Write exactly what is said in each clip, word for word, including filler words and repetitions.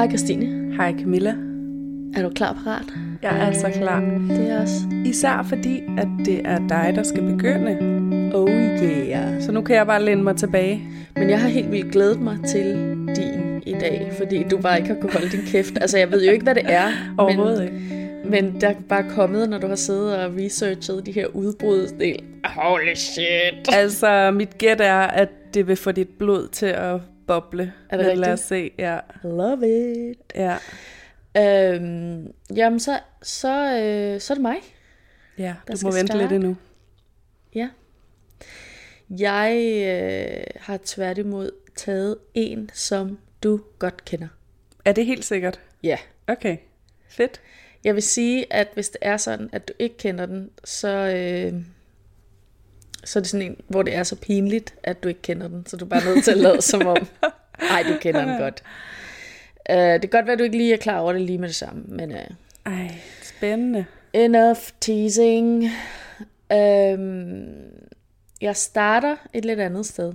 Hej Christine. Hej Camilla. Er du klar og parat? Jeg er så klar. Det er også. Især fordi, at det er dig, der skal begynde. Oh yeah. Så nu kan jeg bare læne mig tilbage. Men jeg har helt vildt glædet mig til din i dag, fordi du bare ikke har kunnet holde din kæft. Altså jeg ved jo ikke, hvad det er. Overhovedet men, ikke. Men der er bare kommet, når du har siddet og researchet de her udbrudsdel. Holy shit. Altså mit gæt er, at det vil få dit blod til at boble. Er det rigtigt? Lad os se, ja. Love it. Ja. Øhm, jamen så, så, øh, så er det mig. Ja, der du må vente starte. lidt endnu. Ja. Jeg øh, har tværtimod taget en, som du godt kender. Er det helt sikkert? Ja. Okay, fedt. Jeg vil sige, at hvis det er sådan, at du ikke kender den, så, øh, så er det sådan en, hvor det er så pinligt, at du ikke kender den. Så du er bare nødt til at lade som om, ej, du kender den godt. Uh, det kan godt være, at du ikke lige er klar over det lige med det samme. Men, uh, ej, spændende. Enough teasing. Uh, jeg starter et lidt andet sted.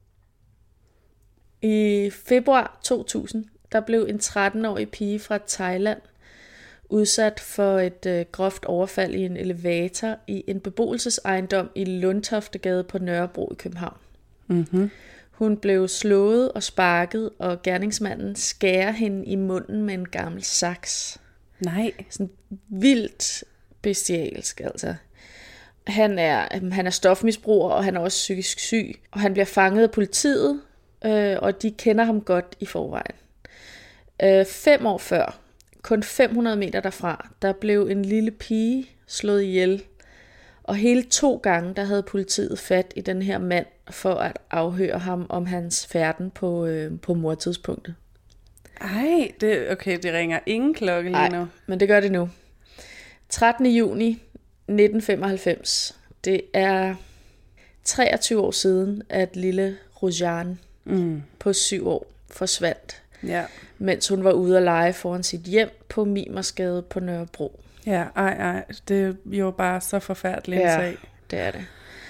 I februar to tusind, der blev en tretten-årig pige fra Thailand udsat for et øh, groft overfald i en elevator i en beboelsesejendom i Lundtoftegade på Nørrebro i København. Mhm. Hun blev slået og sparket, og gerningsmanden skærer hende i munden med en gammel saks. Nej. Sådan vildt bestialsk, altså. Han er, han er stofmisbruger, og han er også psykisk syg. Og han bliver fanget af politiet, øh, og de kender ham godt i forvejen. Øh, fem år før, kun fem hundrede meter derfra, der blev en lille pige slået ihjel. Og hele to gange, der havde politiet fat i den her mand for at afhøre ham om hans færden på, øh, på mordtidspunktet. Ej, det, okay, det ringer ingen klokke lige nu. Nej, men det gør det nu. trettende juni nitten femoghalvfems. Det er treogtyve år siden, at lille Rujan mm. på syv år forsvandt. Ja. Mens hun var ude at lege foran sit hjem på Mimersgade på Nørrebro. Ja, ej, ej, det er jo bare så forfærdeligt en ja, sag. Det er det.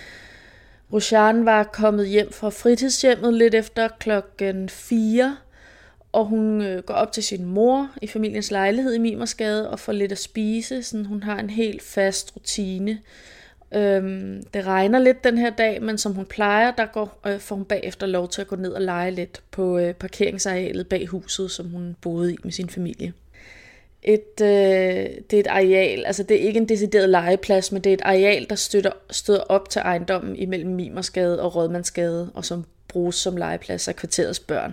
Rujan var kommet hjem fra fritidshjemmet lidt efter klokken fire, og hun øh, går op til sin mor i familiens lejlighed i Mimersgade og får lidt at spise. Sådan, hun har en helt fast rutine. Øhm, det regner lidt den her dag, men som hun plejer, der går, øh, får hun bagefter lov til at gå ned og lege lidt på øh, parkeringsarealet bag huset, som hun boede i med sin familie. Et, øh, det er et areal, altså det er ikke en decideret legeplads, men det er et areal, der støtter, støder op til ejendommen imellem Mimersgade og Rådmandsgade, og som bruges som legeplads af kvarterets børn.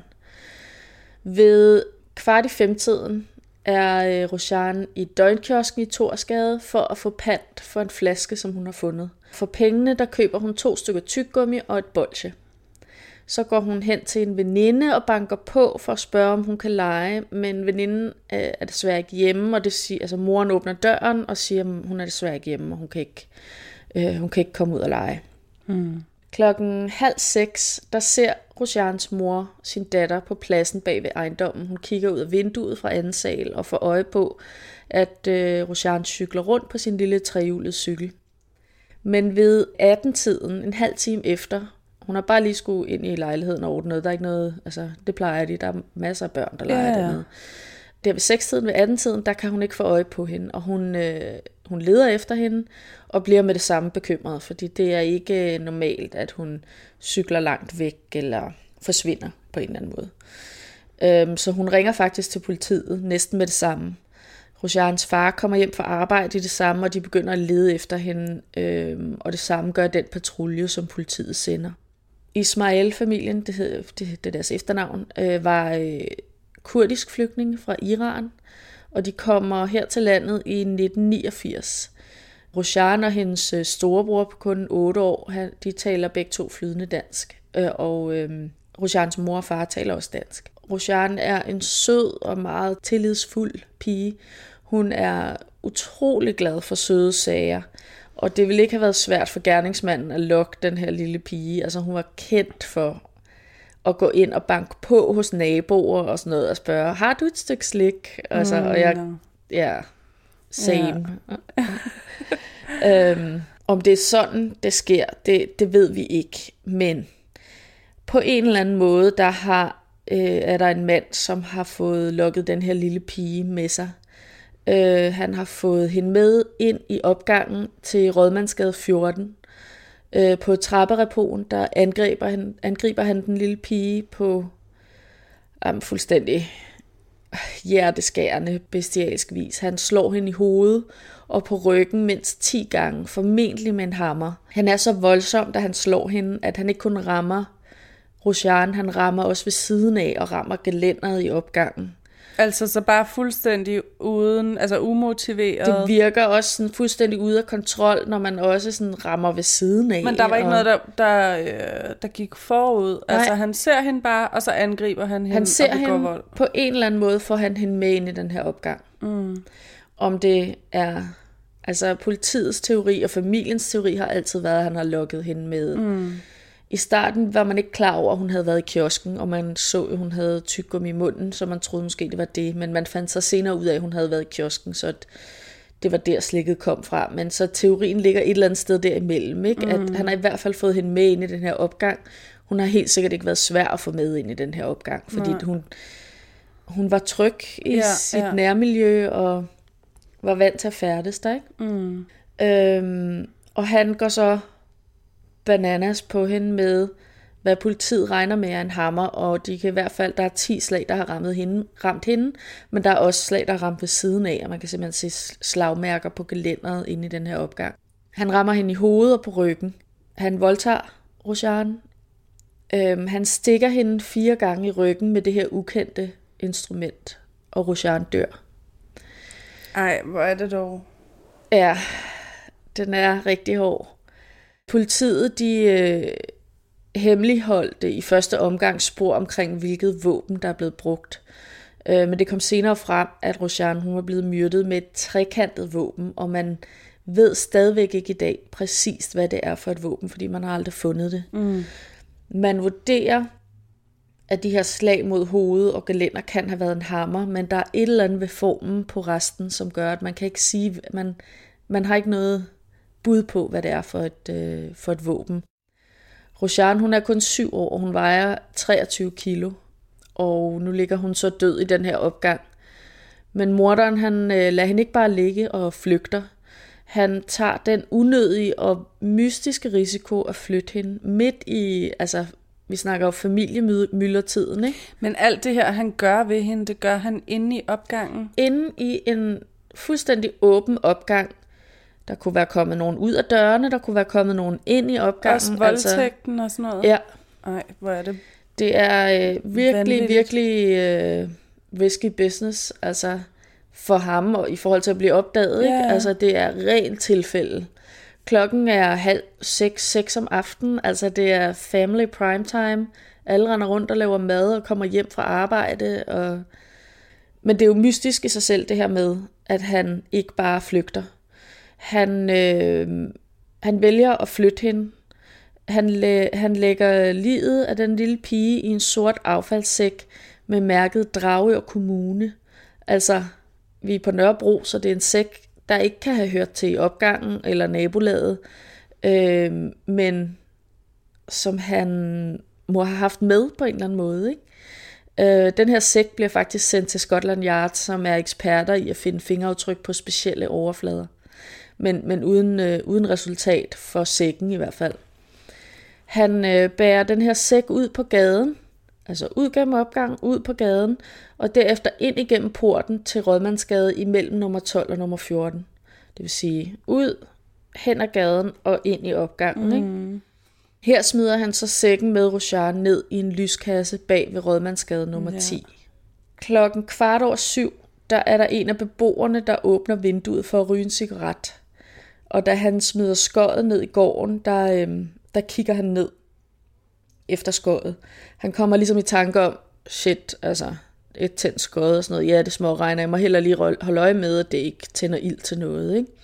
Ved kvart i femtiden er øh, Rujan i døgnkiosken i Thorsgade for at få pant for en flaske, som hun har fundet. For pengene, der køber hun to stykker tyggegummi og et bolsje. Så går hun hen til en veninde og banker på for at spørge, om hun kan lege, men veninden er desværre ikke hjemme, og det siger, altså moren åbner døren og siger, at hun er desværre ikke hjemme, og hun kan ikke, øh, hun kan ikke komme ud og lege. Mm. Klokken halv seks, der ser Rujans mor sin datter på pladsen bag ved ejendommen. Hun kigger ud af vinduet fra anden sal og får øje på, at øh, Rujan cykler rundt på sin lille trehjulede cykel. Men ved atten-tiden, en halv time efter, hun har bare lige skulle ind i lejligheden og ordne noget. Der er ikke noget, altså det plejer de, der er masser af børn, der leger ja, ja. dernede. Der ved seks-tiden, ved atten-tiden, der kan hun ikke få øje på hende, og hun, øh, hun leder efter hende, og bliver med det samme bekymret, fordi det er ikke normalt, at hun cykler langt væk, eller forsvinder på en eller anden måde. Øhm, så hun ringer faktisk til politiet, næsten med det samme. Rujans far kommer hjem fra arbejde i det samme, og de begynder at lede efter hende, øhm, og det samme gør den patrulje, som politiet sender. Ismail-familien, det, hed, det, det er deres efternavn, øh, var øh, kurdisk flygtning fra Iran, og de kommer her til landet i nitten niogfirs. Rujan og hendes storebror på kun otte år, de taler begge to flydende dansk, og øh, Rujans mor og far taler også dansk. Rujan er en sød og meget tillidsfuld pige. Hun er utrolig glad for søde sager, og det ville ikke have været svært for gerningsmanden at lokke den her lille pige. Altså hun var kendt for at gå ind og banke på hos naboer og sådan noget og spørge, har du et stykke slik? Altså, mm, og jeg, no. ja, same. Ja. øhm, om det er sådan, det sker, det, det ved vi ikke. Men på en eller anden måde, der har øh, er der en mand, som har fået lukket den her lille pige med sig. Øh, han har fået hende med ind i opgangen til Rådmandsgade fjorten. Øh, på trapperepoen, der angriber han, angriber han den lille pige på um, fuldstændig hjerteskærende bestialsk vis. Han slår hende i hovedet og på ryggen mindst ti gange, formentlig med en hammer. Han er så voldsom, da han slår hende, at han ikke kun rammer Roshan, han rammer også ved siden af og rammer gelænderet i opgangen. Altså så bare fuldstændig uden, altså umotiveret. Det virker også sådan fuldstændig ude af kontrol, når man også sådan rammer ved siden af. Men der var ikke og... noget, der, der, øh, der gik forud. Nej. Altså han ser hende bare, og så angriber han hende han ser og begår hende, vold. På en eller anden måde får han hende med ind i den her opgang. Mm. Om det er... Altså politiets teori og familiens teori har altid været, at han har lukket hende med. Mm. I starten var man ikke klar over, at hun havde været i kiosken, og man så, at hun havde tyggegummi i munden, så man troede måske, det var det. Men man fandt så senere ud af, at hun havde været i kiosken, så det var der slikket kom fra. Men så teorien ligger et eller andet sted derimellem, ikke? At Mm. han har i hvert fald fået hende med ind i den her opgang. Hun har helt sikkert ikke været svær at få med ind i den her opgang, fordi hun, hun var tryg i Ja, sit ja. nærmiljø, og var vant til at færdes der, ikke? Mm. Øhm, og han går så bananas på hende med, hvad politiet regner med er en hammer, og de kan i hvert fald, der er ti slag, der har ramt hende, ramt hende, men der er også slag, der har ramt ved siden af, og man kan simpelthen se slagmærker på gelænderet inde i den her opgang. Han rammer hende i hovedet og på ryggen. Han voldtager Roshan. Øhm, han stikker hende fire gange i ryggen med det her ukendte instrument, og Roshan dør. Ej, hvor er det dog. Ja, den er rigtig hård. Politiet, de øh, hemmeligholdte i første omgang spor omkring, hvilket våben, der er blevet brugt. Øh, men det kom senere frem, at Roshan, hun var blevet myrdet med et trekantet våben, og man ved stadigvæk ikke i dag præcist, hvad det er for et våben, fordi man har aldrig fundet det. Mm. Man vurderer, at de her slag mod hovedet og gelænder kan have været en hammer, men der er et eller andet ved formen på resten, som gør, at man kan ikke sige, at man, man har ikke noget bud på, hvad det er for et, øh, for et våben. Roshan, hun er kun syv år, og hun vejer treogtyve kilo, og nu ligger hun så død i den her opgang. Men morderen, han øh, lader hende ikke bare ligge og flygter. Han tager den unødige og mystiske risiko at flytte hende midt i, altså vi snakker jo familiemyldertiden, ikke? Men alt det her, han gør ved hende, det gør han inde i opgangen. Inde i en fuldstændig åben opgang. Der kunne være kommet nogen ud af dørene, der kunne være kommet nogen ind i opgangen. Også voldtægten altså, og sådan noget? Ja. Ej, hvor er det Det er øh, virkelig, vanvittigt. virkelig øh, risky business, altså for ham, og i forhold til at blive opdaget, Ja. ikke? Altså det er rent tilfælde. Klokken er halv seks, seks om aftenen, altså det er family prime time. Alle render rundt og laver mad og kommer hjem fra arbejde. Og... Men det er jo mystisk i sig selv, det her med, at han ikke bare flygter. Han, øh, han vælger at flytte hende. Han, læ- han lægger liget af den lille pige i en sort affaldssæk med mærket Dragør Kommune. Altså, vi er på Nørrebro, så det er en sæk, der ikke kan have hørt til i opgangen eller nabolaget, øh, men som han må have haft med på en eller anden måde, ikke? Øh, den her sæk bliver faktisk sendt til Scotland Yard, som er eksperter i at finde fingeraftryk på specielle overflader. Men, men uden, øh, uden resultat for sækken i hvert fald. Han øh, bærer den her sæk ud på gaden, altså ud gennem opgangen, ud på gaden, og derefter ind igennem porten til Rådmandsgade imellem nummer tolv og nummer fjorten. Det vil sige ud, hen ad gaden og ind i opgangen. Mm. Ikke? Her smider han så sækken med Roshan ned i en lyskasse bag ved Rådmandsgade nummer Ja. ti. Klokken kvart over syv, der er der en af beboerne, der åbner vinduet for at ryge en cigaret. Og da han smider skødet ned i gården, der, øhm, der kigger han ned efter skødet. Han kommer ligesom i tanke om, shit, altså et tændt skød og sådan noget. Ja, det små regner. Jeg må heller lige holde øje med, at det ikke tænder ild til noget. Ikke?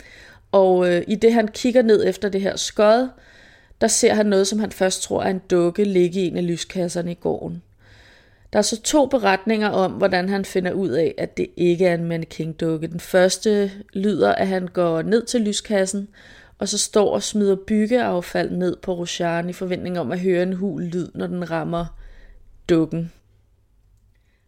Og øh, i det han kigger ned efter det her skød, der ser han noget, som han først tror er en dukke ligge i en af lyskasserne i gården. Der er så to beretninger om, hvordan han finder ud af, at det ikke er en mannequin-dukke. Den første lyder, at han går ned til lyskassen, og så står og smider byggeaffald ned på Roshan i forventning om at høre en hul lyd, når den rammer dukken.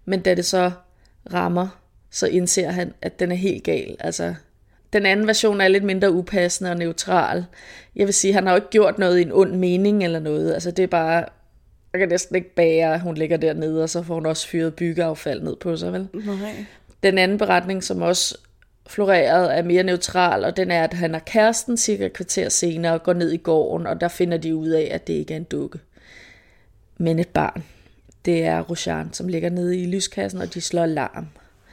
Men da det så rammer, så indser han, at den er helt gal. Altså, den anden version er lidt mindre upassende og neutral. Jeg vil sige, han har jo ikke gjort noget i en ond mening eller noget. Altså, det er bare, jeg kan næsten ikke bære, at hun ligger dernede, og så får hun også fyret byggeaffald ned på sig, vel? Nej. Den anden beretning, som også florerede, er mere neutral, og den er, at han og kæresten cirka et kvarter senere går ned i gården, og der finder de ud af, at det ikke er en dukke, men et barn. Det er Roshan, som ligger nede i lyskassen, og de slår alarm.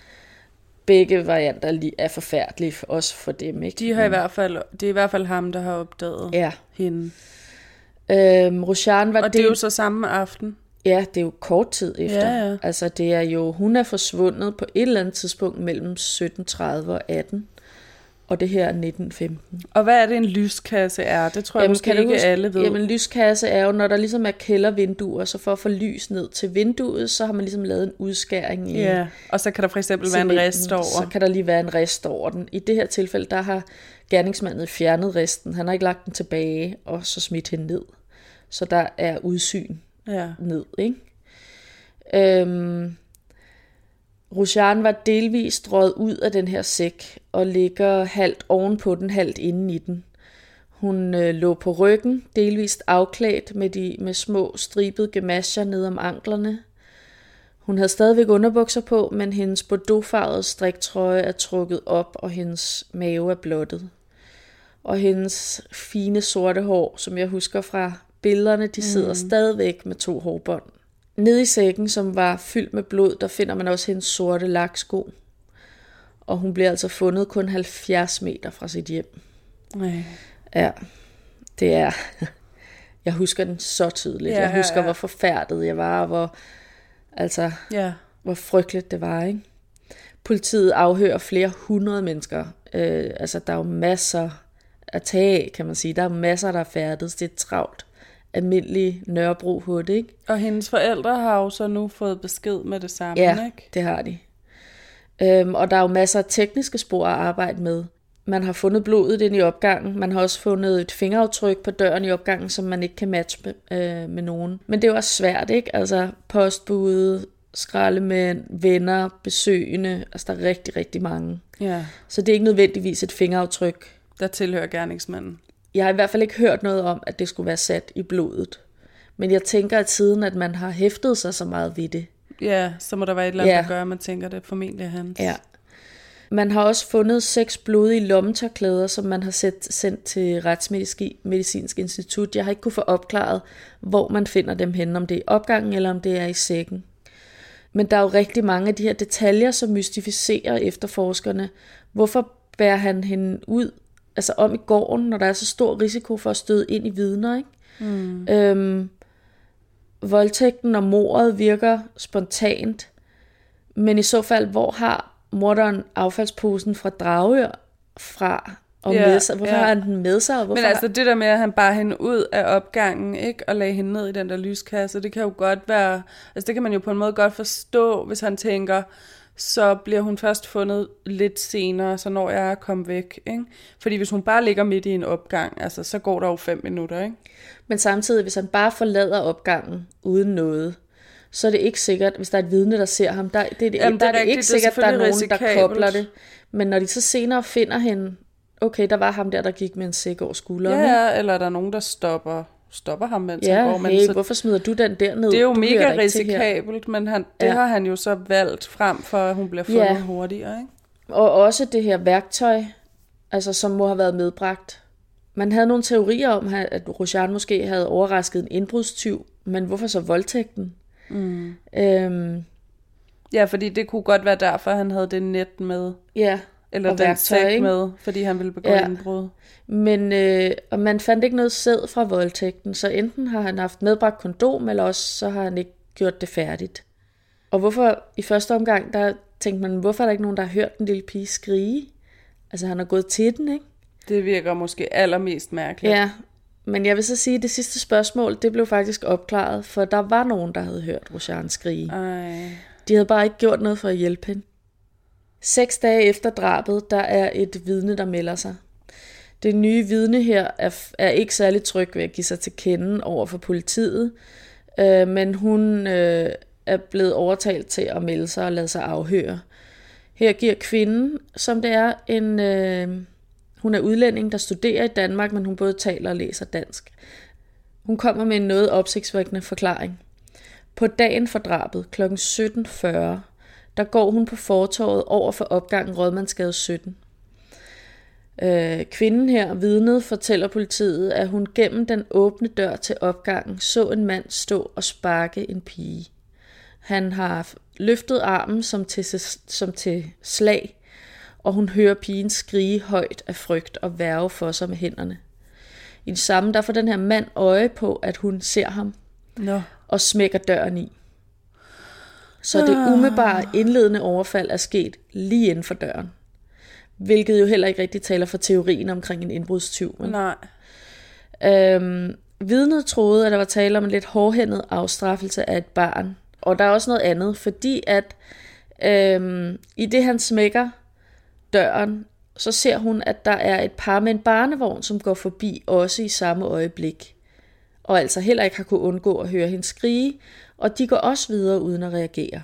Begge varianter er forfærdelige, også for dem, ikke? De har i hvert fald, det er i hvert fald ham, der har opdaget ja. hende. Øhm, Roshan var og det er jo så samme aften. Ja, det er jo kort tid efter. Ja, ja. Altså det er jo, hun er forsvundet på et eller andet tidspunkt mellem sytten tredive og atten, og det her er nitten femten. Og hvad er det en lyskasse er? Det tror jeg måske ikke huske, alle ved. Jamen en lyskasse er jo, når der ligesom er kældervinduer, så for at få lys ned til vinduet, så har man ligesom lavet en udskæring i. Ja, og så kan der for eksempel være en rist over. Så kan der lige være en rist over den. I det her tilfælde, der har gerningsmanden fjernet risten. Han har ikke lagt den tilbage, og så smidt hende ned. Så der er udsyn. Ja. Ned, ikke? Øhm, Roshan var delvist røget ud af den her sæk og ligger halvt ovenpå den, halvt inden i den. Hun øh, lå på ryggen, delvist afklædt med, de, med små stribede gemascher ned om anklerne. Hun havde stadigvæk underbukser på, men hendes bordeauxfarvede striktrøje er trukket op, og hendes mave er blottet. Og hendes fine sorte hår, som jeg husker fra billederne, de sidder mm. stadigvæk med to hårbånd. Nede i sækken, som var fyldt med blod, der finder man også hendes sorte laksko. Og hun bliver altså fundet kun halvfjerds meter fra sit hjem. Nej. Ja, det er... Jeg husker den så tydeligt. Ja, jeg husker, ja, ja. hvor forfærdet jeg var, og hvor, altså, ja. hvor frygteligt det var, ikke? Politiet afhører flere hundrede mennesker. Øh, altså, der er jo masser at tage af, kan man sige. Der er masser, der er færdes. Det er travlt. Almindelig Nørrebro-hud, ikke? Og hendes forældre har jo så nu fået besked med det samme, ja, ikke? det har de. Øhm, og der er jo masser af tekniske spor at arbejde med. Man har fundet blodet ind i opgangen. Man har også fundet et fingeraftryk på døren i opgangen, som man ikke kan matche med, øh, med nogen. Men det er jo også svært, ikke? Altså postbude, skraldemænd, venner, besøgende. Altså der er rigtig, rigtig mange. Ja. Så det er ikke nødvendigvis et fingeraftryk, der tilhører gerningsmanden. Jeg har i hvert fald ikke hørt noget om, at det skulle være sat i blodet. Men jeg tænker, at siden at man har hæftet sig så meget ved det. Ja, så må der være et eller andet, ja. der gør, at man tænker, det er formentlig hans. Ja. Man har også fundet seks blodige lommetørklæder, som man har sendt til Retsmedicinsk Institut. Jeg har ikke kunne få opklaret, hvor man finder dem henne, om det er i opgangen eller om det er i sækken. Men der er jo rigtig mange af de her detaljer, som mystificerer efterforskerne. Hvorfor bærer han hende ud, altså om i gården, når der er så stor risiko for at støde ind i vidner, ikke? Mm. Øhm, voldtægten og mordet virker spontant, men i så fald, hvor har morderen affaldsposen fra Dragør fra og ja, med sig? Hvorfor ja. har han den med sig? Og men altså det der med, at han bar hende ud af opgangen, ikke, og lagde hende ned i den der lyskasse, det kan jo godt være, altså det kan man jo på en måde godt forstå, hvis han tænker, så bliver hun først fundet lidt senere, så når jeg er kommet væk, ikke? Fordi hvis hun bare ligger midt i en opgang, altså, så går der jo fem minutter, ikke? Men samtidig, hvis han bare forlader opgangen uden noget, så er det ikke sikkert, hvis der er et vidne, der ser ham, der, det, det, Jamen, der er det rigtigt, ikke sikkert, at der er nogen, risikabelt. Der kobler det. Men når de så senere finder hende, okay, der var ham der, der gik med en sæk over skulderen. Ja, eller der er nogen, der stopper, stopper ham, mens ja, han går. Men hey, så, hvorfor smider du den derned? Det er jo du mega risikabelt, men han, det ja. har han jo så valgt frem, for at hun bliver fundet ja. hurtigere, ikke? Og også det her værktøj, altså som må have været medbragt. Man havde nogle teorier om, at Roshan måske havde overrasket en indbrudstyv, men hvorfor så voldtægten? Mm. Øhm, ja, fordi det kunne godt være derfor, han havde det net med. Ja, eller og den værktøj, sæk ikke? med, fordi han ville begå ja. indbrud. Men øh, og man fandt ikke noget sæd fra voldtægten, så enten har han haft medbragt kondom, eller også så har han ikke gjort det færdigt. Og hvorfor i første omgang, der tænkte man, hvorfor er der ikke nogen, der har hørt den lille pige skrige? Altså han har gået til den, ikke? Det virker måske allermest mærkeligt. Ja, men jeg vil så sige, at det sidste spørgsmål, det blev faktisk opklaret, for der var nogen, der havde hørt Roshan skrige. Ej. De havde bare ikke gjort noget for at hjælpe hende. Seks dage efter drabet, der er et vidne, der melder sig. Det nye vidne her er, er ikke særlig tryg ved at give sig til kende over for politiet, øh, men hun øh, er blevet overtalt til at melde sig og lade sig afhøre. Her giver kvinden, som det er, en... Øh, hun er udlænding, der studerer i Danmark, men hun både taler og læser dansk. Hun kommer med en noget opsigtsvækkende forklaring. På dagen for drabet, klokken sytten fyrre, der går hun på fortovet over for opgangen Rådmandsgade sytten. Øh, kvinden her, vidnet, fortæller politiet, at hun gennem den åbne dør til opgangen så en mand stå og sparke en pige. Han har løftet armen som til, som til slag, og hun hører pigen skrige højt af frygt og værge for sig med hænderne. I det samme, der får den her mand øje på, at hun ser ham, no. og smækker døren i. Så det umiddelbare indledende overfald er sket lige inden for døren. Hvilket jo heller ikke rigtig taler for teorien omkring en indbrudstyv. Men. Nej. Øhm, vidnet troede, at der var tale om en lidt hårdhændet afstraffelse af et barn. Og der er også noget andet, fordi at øhm, i det han smækker døren, så ser hun, at der er et par med en barnevogn, som går forbi også i samme øjeblik. Og altså heller ikke har kunnet undgå at høre hende skrige, og de går også videre uden at reagere.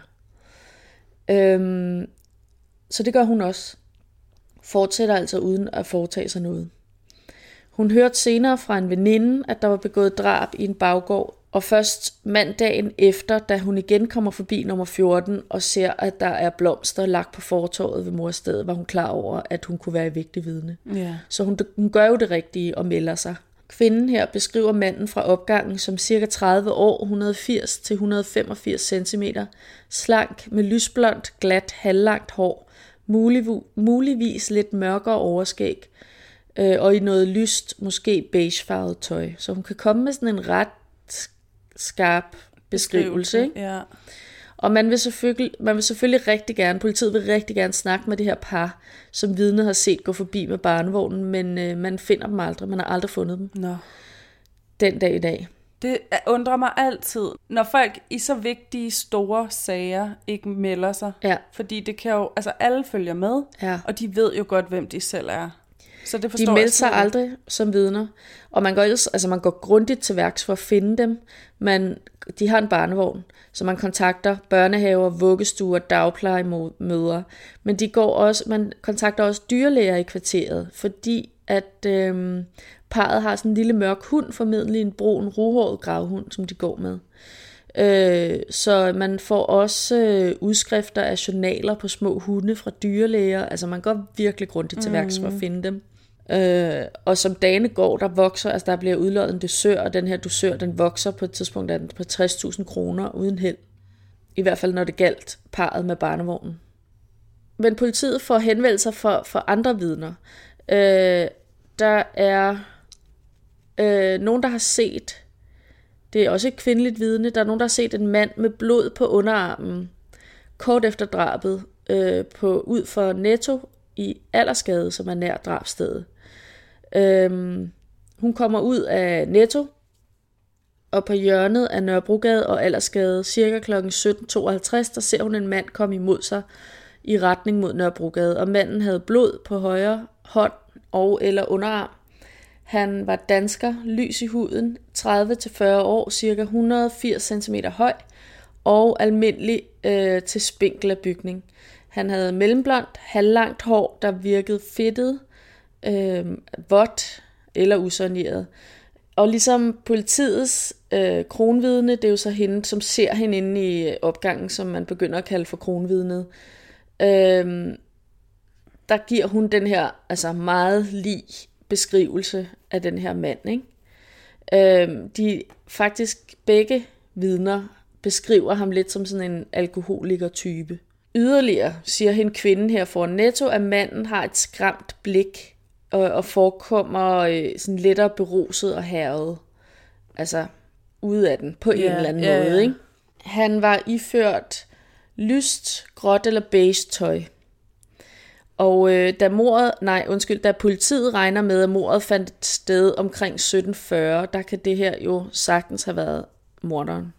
Øhm, så det gør hun også. Fortsætter altså uden at foretage sig noget. Hun hørte senere fra en veninde, at der var begået drab i en baggård, og først mandagen efter, da hun igen kommer forbi nummer fjorten og ser, at der er blomster lagt på fortovet ved morstedet, var hun klar over, at hun kunne være i vigtig vidne. Yeah. Så hun, hun gør jo det rigtige og melder sig. Kvinden her beskriver manden fra opgangen som cirka tredive år, et hundrede og firs til et hundrede og femogfirs centimeter, slank med lysblondt, glat, halvlangt hår, mulig, muligvis lidt mørkere overskæg, øh, og i noget lyst, måske beigefarvet tøj. Så hun kan komme med sådan en ret skarp beskrivelse. Ikke? Ja. Og man vil, selvfølgelig, man vil selvfølgelig rigtig gerne, politiet vil rigtig gerne snakke med det her par, som vidnet har set gå forbi med barnevognen, men øh, man finder dem aldrig. Man har aldrig fundet dem. Nå. Den dag i dag. Det undrer mig altid, når folk i så vigtige, store sager ikke melder sig. Ja. Fordi det kan jo, altså alle følger med, ja. og de ved jo godt, hvem de selv er. Så det de melder sig aldrig som vidner, og man går, altså man går grundigt til værks for at finde dem. Man, de har en barnevogn, så man kontakter børnehaver, vuggestuer, dagplejemødre, men de går også, man kontakter også dyrlæger i kvarteret, fordi at øhm, parret har sådan en lille mørk hund, formentlig en brun, ruhåret gravhund, som de går med. Øh, så man får også øh, udskrifter af journaler på små hunde fra dyrlæger, altså man går virkelig grundigt til værks for at finde dem. Øh, og som dagene går, der vokser, altså der bliver udløjet en dusør, og den her dusør, den vokser på et tidspunkt den på tres tusind kroner uden held. I hvert fald når det galt parret med barnevognen. Men politiet får henvendelser for, for andre vidner. Øh, der er øh, nogen, der har set, det er også et kvindeligt vidne, der er nogen, der har set en mand med blod på underarmen, kort efter drabet, øh, på, ud for Netto i Allersgade, som er nær drabsstedet. Øhm, hun kommer ud af Netto, og på hjørnet af Nørrebrogade og Allersgade, cirka klokken sytten tooghalvtreds, der ser hun en mand komme imod sig i retning mod Nørrebrogade, og manden havde blod på højre hånd og eller underarm. Han var dansker, lys i huden, tredive til fyrre år, cirka et hundrede og firs centimeter høj, og almindelig øh, til spinkel af bygning. Han havde mellemblondt, halvlangt hår, der virkede fedtet, øh, vådt eller usaneret. Og ligesom politiets øh, kronvidne, det er jo så hende, som ser hende inde i opgangen, som man begynder at kalde for kronvidnet. Øh, der giver hun den her altså meget lig beskrivelse af den her mand. Ikke? Øh, de faktisk begge vidner beskriver ham lidt som sådan en alkoholiker-type. Yderligere siger hende kvinden her foran Netto, at manden har et skræmt blik og, og forekommer øh, sådan lettere beruset og hærget. Altså ude af den på yeah, en eller anden yeah, måde. Yeah. Ikke? Han var iført lyst, gråt eller beige tøj. Og øh, da mordet, nej undskyld, da politiet regner med, at mordet fandt sted omkring sytten fyrre, der kan det her jo sagtens have været morderen.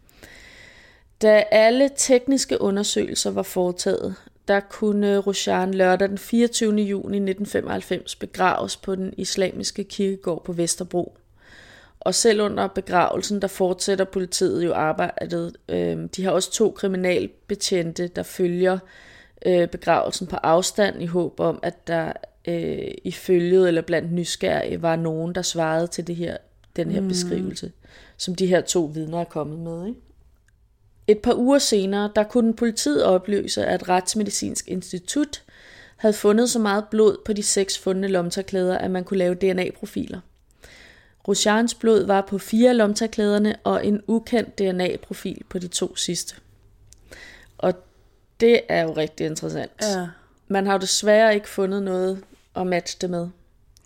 Da alle tekniske undersøgelser var foretaget, der kunne Roshan lørdag den fireogtyvende juni nitten femoghalvfems begraves på den islamiske kirkegård på Vesterbro. Og selv under begravelsen, der fortsætter politiet jo arbejdet. De har også to kriminalbetjente, der følger begravelsen på afstand i håb om, at der i følget eller blandt nysgerrige var nogen, der svarede til det her, den her mm. beskrivelse, som de her to vidner er kommet med. Ikke? Et par uger senere, der kunne politiet oplyse, at Retsmedicinsk Institut havde fundet så meget blod på de seks fundne lommetørklæder, at man kunne lave D N A-profiler. Rosjans blod var på fire af lommetørklæderne og en ukendt D N A-profil på de to sidste. Og det er jo rigtig interessant. Ja. Man har jo desværre ikke fundet noget at matche det med.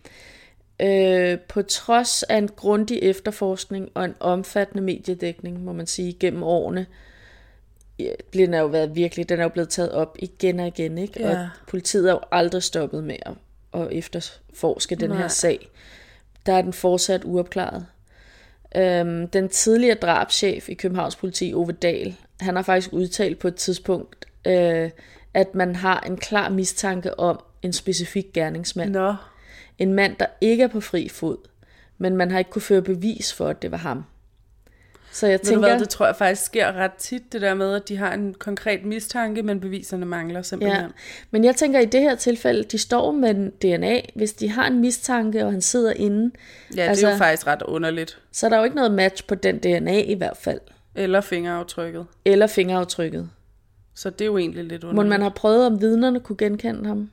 Øh, på trods af en grundig efterforskning og en omfattende mediedækning, må man sige, gennem årene, bliver den jo været virkelig, den er jo blevet taget op igen og igen, ikke? Ja. Og politiet er jo aldrig stoppet med at, at efterforske den Nej. her sag. Der er den fortsat uopklaret. Øhm, den tidligere drabschef i Københavns Politi, Ove Dahl, han har faktisk udtalt på et tidspunkt, øh, at man har en klar mistanke om en specifik gerningsmand. Nå. En mand, der ikke er på fri fod, men man har ikke kunne føre bevis for, at det var ham. Så jeg tænker, hvad, det tror jeg faktisk sker ret tit, det der med, at de har en konkret mistanke, men beviserne mangler simpelthen. Ja, men jeg tænker i det her tilfælde, de står med en D N A, hvis de har en mistanke, og han sidder inde. Ja, det altså, er jo faktisk ret underligt. Så er der jo ikke noget match på den D N A i hvert fald. Eller fingeraftrykket. Eller fingeraftrykket. Så det er jo egentlig lidt underligt. Må man have prøvet, om vidnerne kunne genkende ham?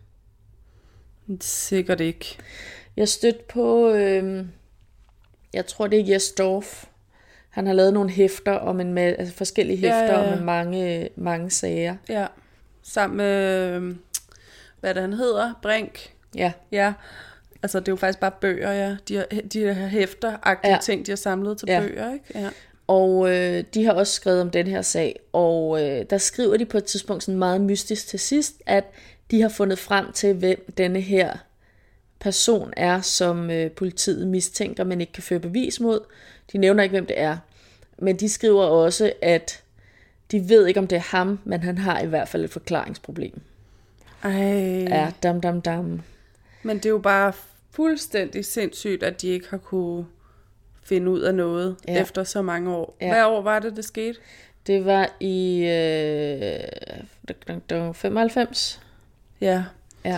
Sikkert ikke. Jeg stødte på, øh, jeg tror det er Jes Dorf. Han har lavet nogle hæfter om en med, altså forskellige hæfter ja, ja, ja. om mange, mange sager. Ja, sammen med, hvad det han hedder, Brink. Ja. Ja, altså det er jo faktisk bare bøger, ja. De har, de her hæfter-agtige ja. ting, de har samlet til ja. bøger, ikke? Ja. Og øh, de har også skrevet om den her sag, og øh, der skriver de på et tidspunkt sådan meget mystisk til sidst, at de har fundet frem til, hvem denne her person er, som øh, politiet mistænker, men ikke kan føre bevis mod. De nævner ikke, hvem det er. Men de skriver også, at de ved ikke, om det er ham, men han har i hvert fald et forklaringsproblem. Ej. Ja, dam, dam, dam. Men det er jo bare fuldstændig sindssygt, at de ikke har kunne finde ud af noget ja. efter så mange år. Ja. Hvad år var det, det skete? Det var i øh, femoghalvfems. Ja. Ja.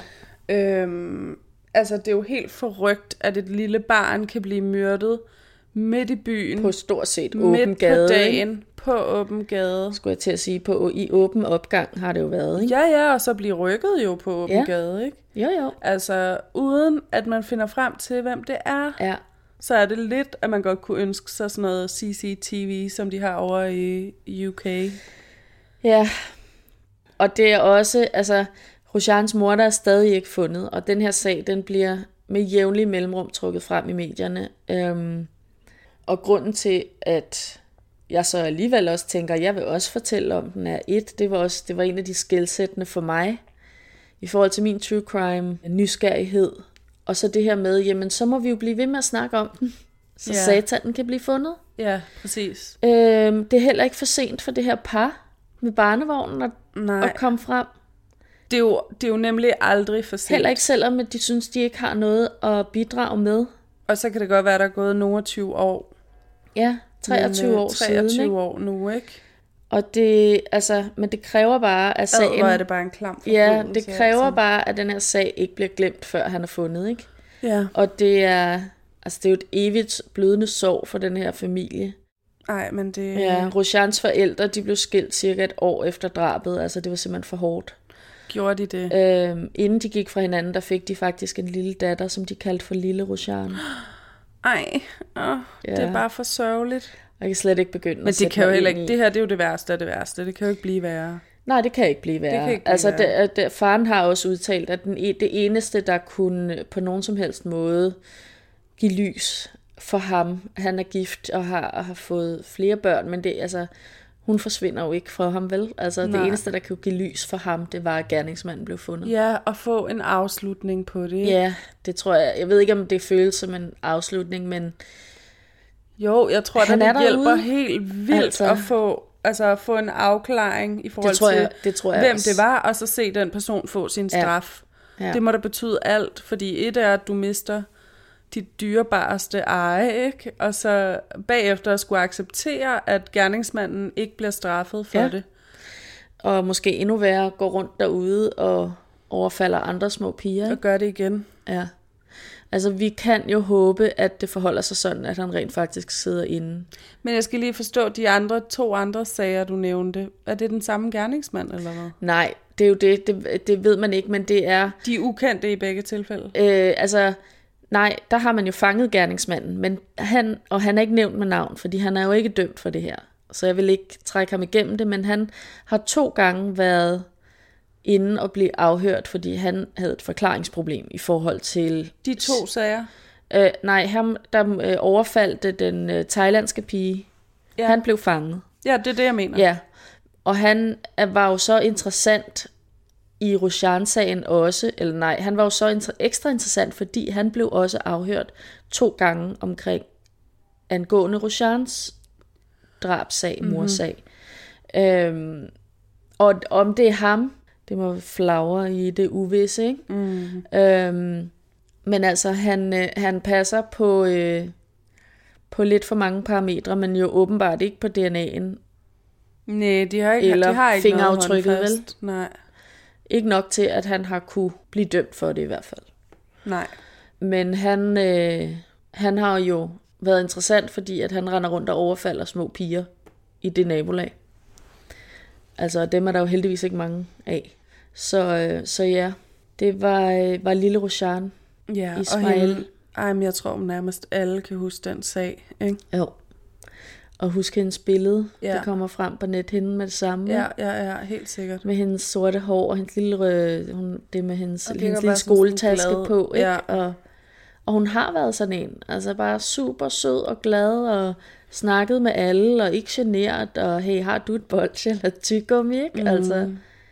Øhm, altså, det er jo helt forrygt, at et lille barn kan blive myrdet midt i byen. På stort set åben midt gade. Midt på dagen. På åben gade. Skulle jeg til at sige, på i åben opgang har det jo været, ikke? Ja, ja, og så blive rykket jo på åben ja. gade, ikke? Jo, jo. Altså, uden at man finder frem til, hvem det er, ja. så er det lidt, at man godt kunne ønske sig sådan noget C C T V, som de har over i U K. Ja, og det er også, altså, Rosjans mor, der er stadig ikke fundet, og den her sag, den bliver med jævnlig mellemrum trukket frem i medierne. Øhm, og grunden til, at jeg så alligevel også tænker, at jeg vil også fortælle om den, er et, det var, også, det var en af de skelsættende for mig, i forhold til min true crime nysgerrighed, og så det her med, jamen så må vi jo blive ved med at snakke om den, så ja. satanen kan blive fundet. Ja, præcis. Øhm, det er heller ikke for sent for det her par med barnevognen at, at komme frem. Det er, jo, det er jo nemlig aldrig for sent. Heller ikke selvom de synes, de ikke har noget at bidrage med. Og så kan det godt være, at der er gået nogle tyve år. Ja, treogtyve men, år treogtyve siden. år nu, ikke? Og det, altså, men det kræver bare, at sagen... Ad, hvor er det bare en klam forbrydelse. Ja, det kræver altså. bare, at den her sag ikke bliver glemt, før han er fundet, ikke? Ja. Og det er, altså, det er jo et evigt blødende sorg for den her familie. Ej, men det... Ja, Rosjans forældre, de blev skilt cirka et år efter drabet, altså det var simpelthen for hårdt. Gjorde de det? Øhm, inden de gik fra hinanden, der fik de faktisk en lille datter, som de kaldte for Lille Rosjan. Ej, åh, ja. Det er bare for sørgeligt. Jeg kan slet ikke begynde men at det kan jo heller ikke, det her det er jo det værste af det værste, det kan jo ikke blive værre. Nej, det kan ikke blive værre. Det kan ikke blive altså, værre. Det, det, faren har også udtalt, at den, det eneste, der kunne på nogen som helst måde give lys for ham, han er gift og har, og har fået flere børn, men det, altså, hun forsvinder jo ikke fra ham, vel? Altså, Nej. Det eneste, der kunne give lys for ham, det var, at gerningsmanden blev fundet. Ja, og få en afslutning på det. Ja, det tror jeg. Jeg ved ikke, om det føles som en afslutning, men... Jo, jeg tror, han at det hjælper derude. helt vildt altså, at få, altså, at få en afklaring i forhold det tror til, jeg, det tror jeg hvem også. det var, og så se den person få sin straf. Ja. Ja. Det må da betyde alt, fordi et er, at du mister dit dyrebareste eje, ikke? Og så bagefter skulle acceptere, at gerningsmanden ikke bliver straffet for ja. det. Og måske endnu værre, gå rundt derude og overfalder andre små piger. Ikke? Og gør det igen. Ja. Altså, vi kan jo håbe, at det forholder sig sådan, at han rent faktisk sidder inde. Men jeg skal lige forstå, de andre to andre sager, du nævnte. Er det den samme gerningsmand, eller hvad? Nej, det er jo det. Det, det ved man ikke, men det er... De er ukendte i begge tilfælde? Øh, altså, nej, der har man jo fanget gerningsmanden, men han, og han er ikke nævnt med navn, fordi han er jo ikke dømt for det her. Så jeg vil ikke trække ham igennem det, men han har to gange været inden at blive afhørt, fordi han havde et forklaringsproblem i forhold til... De to sager? Øh, nej, ham, der øh, overfaldte den øh, thailandske pige, ja. Han blev fanget. Ja, det er det, jeg mener. Ja, og han var jo så interessant i Roshan-sagen også, eller nej, han var jo så inter- ekstra interessant, fordi han blev også afhørt to gange omkring angående Roshans drabsag, mm-hmm. morsag. Øhm, og om det er ham, det må flagre i det uvisse, ikke? Mm. Øhm, men altså, han, øh, han passer på, øh, på lidt for mange parametre, men jo åbenbart ikke på D N A'en. Nej, de har ikke, eller de har ikke fingeraftrykket, vel? Nej. Ikke nok til, at han har kunne blive dømt for det i hvert fald. Nej. Men han, øh, han har jo været interessant, fordi at han render rundt og overfalder små piger i det nabolag. Altså, dem er der jo heldigvis ikke mange af. Så, øh, så ja, det var, øh, var lille Roshan. Ja, Ismail. og hende, ej, men jeg tror nærmest alle kan huske den sag, ikke? Jo. Og husk hendes billede, ja. Det kommer frem på nethinden med det samme. Ja, ja, ja, helt sikkert. Med hendes sorte hår og hendes lille, øh, hun, det med hendes, hendes lille skoletaske på, ikke? Ja. Og, og hun har været sådan en, altså bare super sød og glad og snakket med alle og ikke genert og hey, har du et bolsje eller tyggegummi, ikke? Mm. Altså,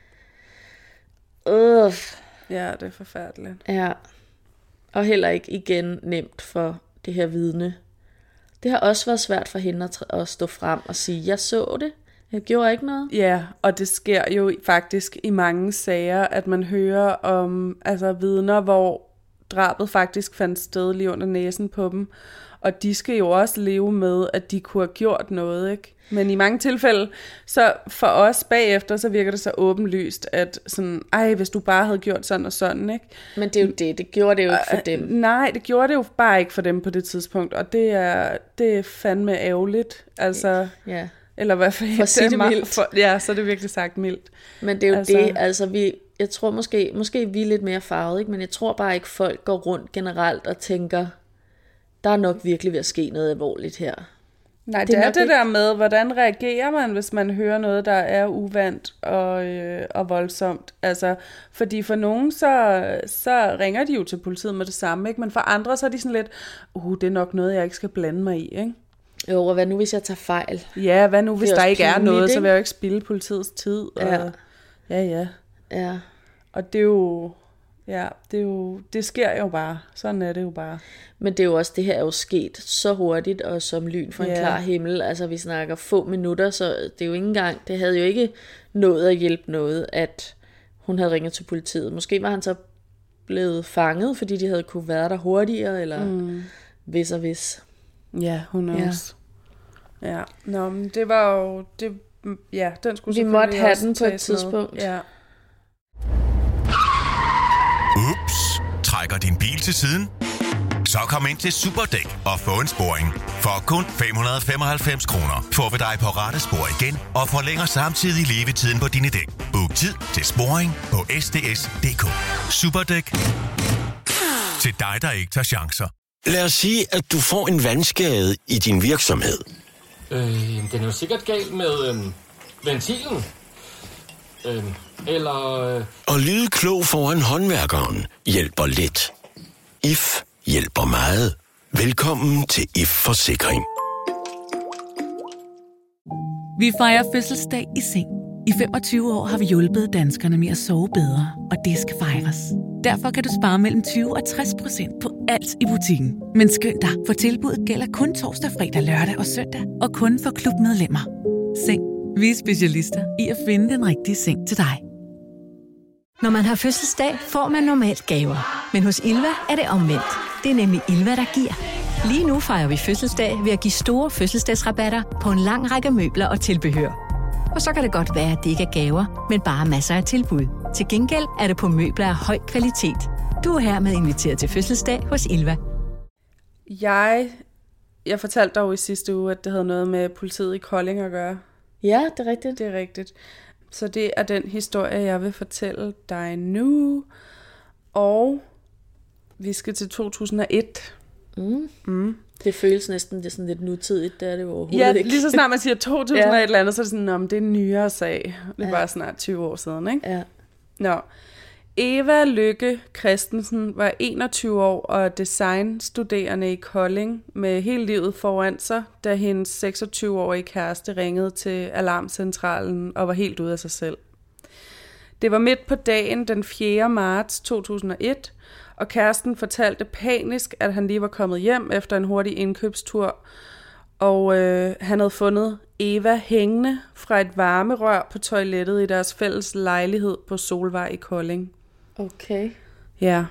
øh. Ja, det er forfærdeligt. Ja, og heller ikke igen nemt for det her vidne. Det har også været svært for hende at, at stå frem og sige, jeg så det, jeg gjorde ikke noget. Ja, og det sker jo faktisk i mange sager, at man hører om altså vidner, hvor drabet faktisk fandt sted lige under næsen på dem. Og de skal jo også leve med, at de kunne have gjort noget, ikke? Men i mange tilfælde, så for os bagefter, så virker det så åbenlyst, at sådan, ej, hvis du bare havde gjort sådan og sådan, ikke? Men det er jo det, det gjorde det jo ikke for dem. Nej, det gjorde det jo bare ikke for dem på det tidspunkt, og det er, det er fandme ærgerligt, altså... Ja. Eller hvad for, for at sige det mildt. For, ja, så er det virkelig sagt mildt. Men det er jo altså, det, altså vi, jeg tror måske, måske vi er lidt mere farvet, ikke? Men jeg tror bare ikke, folk går rundt generelt og tænker, der er nok virkelig ved at ske noget alvorligt her. Nej, det, det er det ikke... der med, hvordan reagerer man, hvis man hører noget, der er uvandt og, øh, og voldsomt. Altså, fordi for nogen, så, så ringer de jo til politiet med det samme, ikke? Men for andre, så er de sådan lidt, uh, det er nok noget, jeg ikke skal blande mig i, ikke? Jo, og hvad nu, hvis jeg tager fejl? Ja, hvad nu, hvis der ikke pinligt, er noget, ikke? så vil jeg jo ikke spilde politiets tid. Og, ja. ja, ja. Ja. Og det er jo... Ja, det, er jo, det sker jo bare. Sådan er det jo bare. Men det er jo også, det her er jo sket så hurtigt, og som lyn for en yeah. klar himmel. Altså, vi snakker få minutter, så det er jo ikke engang, det havde jo ikke nået at hjælpe noget, at hun havde ringet til politiet. Måske var han så blevet fanget, fordi de havde kunne være der hurtigere, eller mm. hvis og hvis. Ja, hun er også. Ja, nå, men det var jo, det, ja, den skulle vi måtte have den på et tidspunkt. Ja. Ups, trækker din bil til siden? Så kom ind til Superdæk og få en sporing. For kun fem hundrede og femoghalvfems kroner får vi dig på rette spor igen og forlænger samtidig levetiden på dine dæk. Book tid til sporing på s d s punktum d k. Superdæk. Til dig, der ikke tager chancer. Lad os sige, at du får en vandskade i din virksomhed. Øh, den er jo sikkert galt med øh, ventilen. Øh, eller... Øh... Og lyde klog foran håndværkeren hjælper lidt. I F hjælper meget. Velkommen til I F Forsikring. Vi fejrer fødselsdag i seng. I femogtyve år har vi hjulpet danskerne med at sove bedre, og det skal fejres. Derfor kan du spare mellem tyve og tres procent på alt i butikken. Men skynd dig, for tilbuddet gælder kun torsdag, fredag, lørdag og søndag, og kun for klubmedlemmer. Seng. Vi er specialister i at finde den rigtige seng til dig. Når man har fødselsdag, får man normalt gaver. Men hos Ilva er det omvendt. Det er nemlig Ilva, der giver. Lige nu fejrer vi fødselsdag ved at give store fødselsdagsrabatter på en lang række møbler og tilbehør. Og så kan det godt være, at det ikke er gaver, men bare masser af tilbud. Til gengæld er det på møbler af høj kvalitet. Du er hermed inviteret til fødselsdag hos Ilva. Jeg, jeg fortalte dig jo i sidste uge, at det havde noget med politiet i Kolding at gøre. Ja, det er rigtigt. Det er rigtigt. Så det er den historie, jeg vil fortælle dig nu. Og vi skal til to tusind og et. Mm. Mm. Det føles næsten det er sådan lidt nutidigt, det er det overhovedet ja, ikke. Lige så snart man siger to tusind og et ja. eller andet, så er det sådan, om det er en nyere sag. Det er ja. bare snart tyve år siden, ikke? Ja. Nå. Eva Lykke Christensen var enogtyve år og designstuderende i Kolding med hele livet foran sig, da hendes seksogtyve-årige kæreste ringede til alarmcentralen og var helt ude af sig selv. Det var midt på dagen den fjerde marts to tusind og et, og kæresten fortalte panisk, at han lige var kommet hjem efter en hurtig indkøbstur, og øh, han havde fundet Eva hængende fra et varmerør på toilettet i deres fælles lejlighed på Solvej i Kolding. Okay. Ja.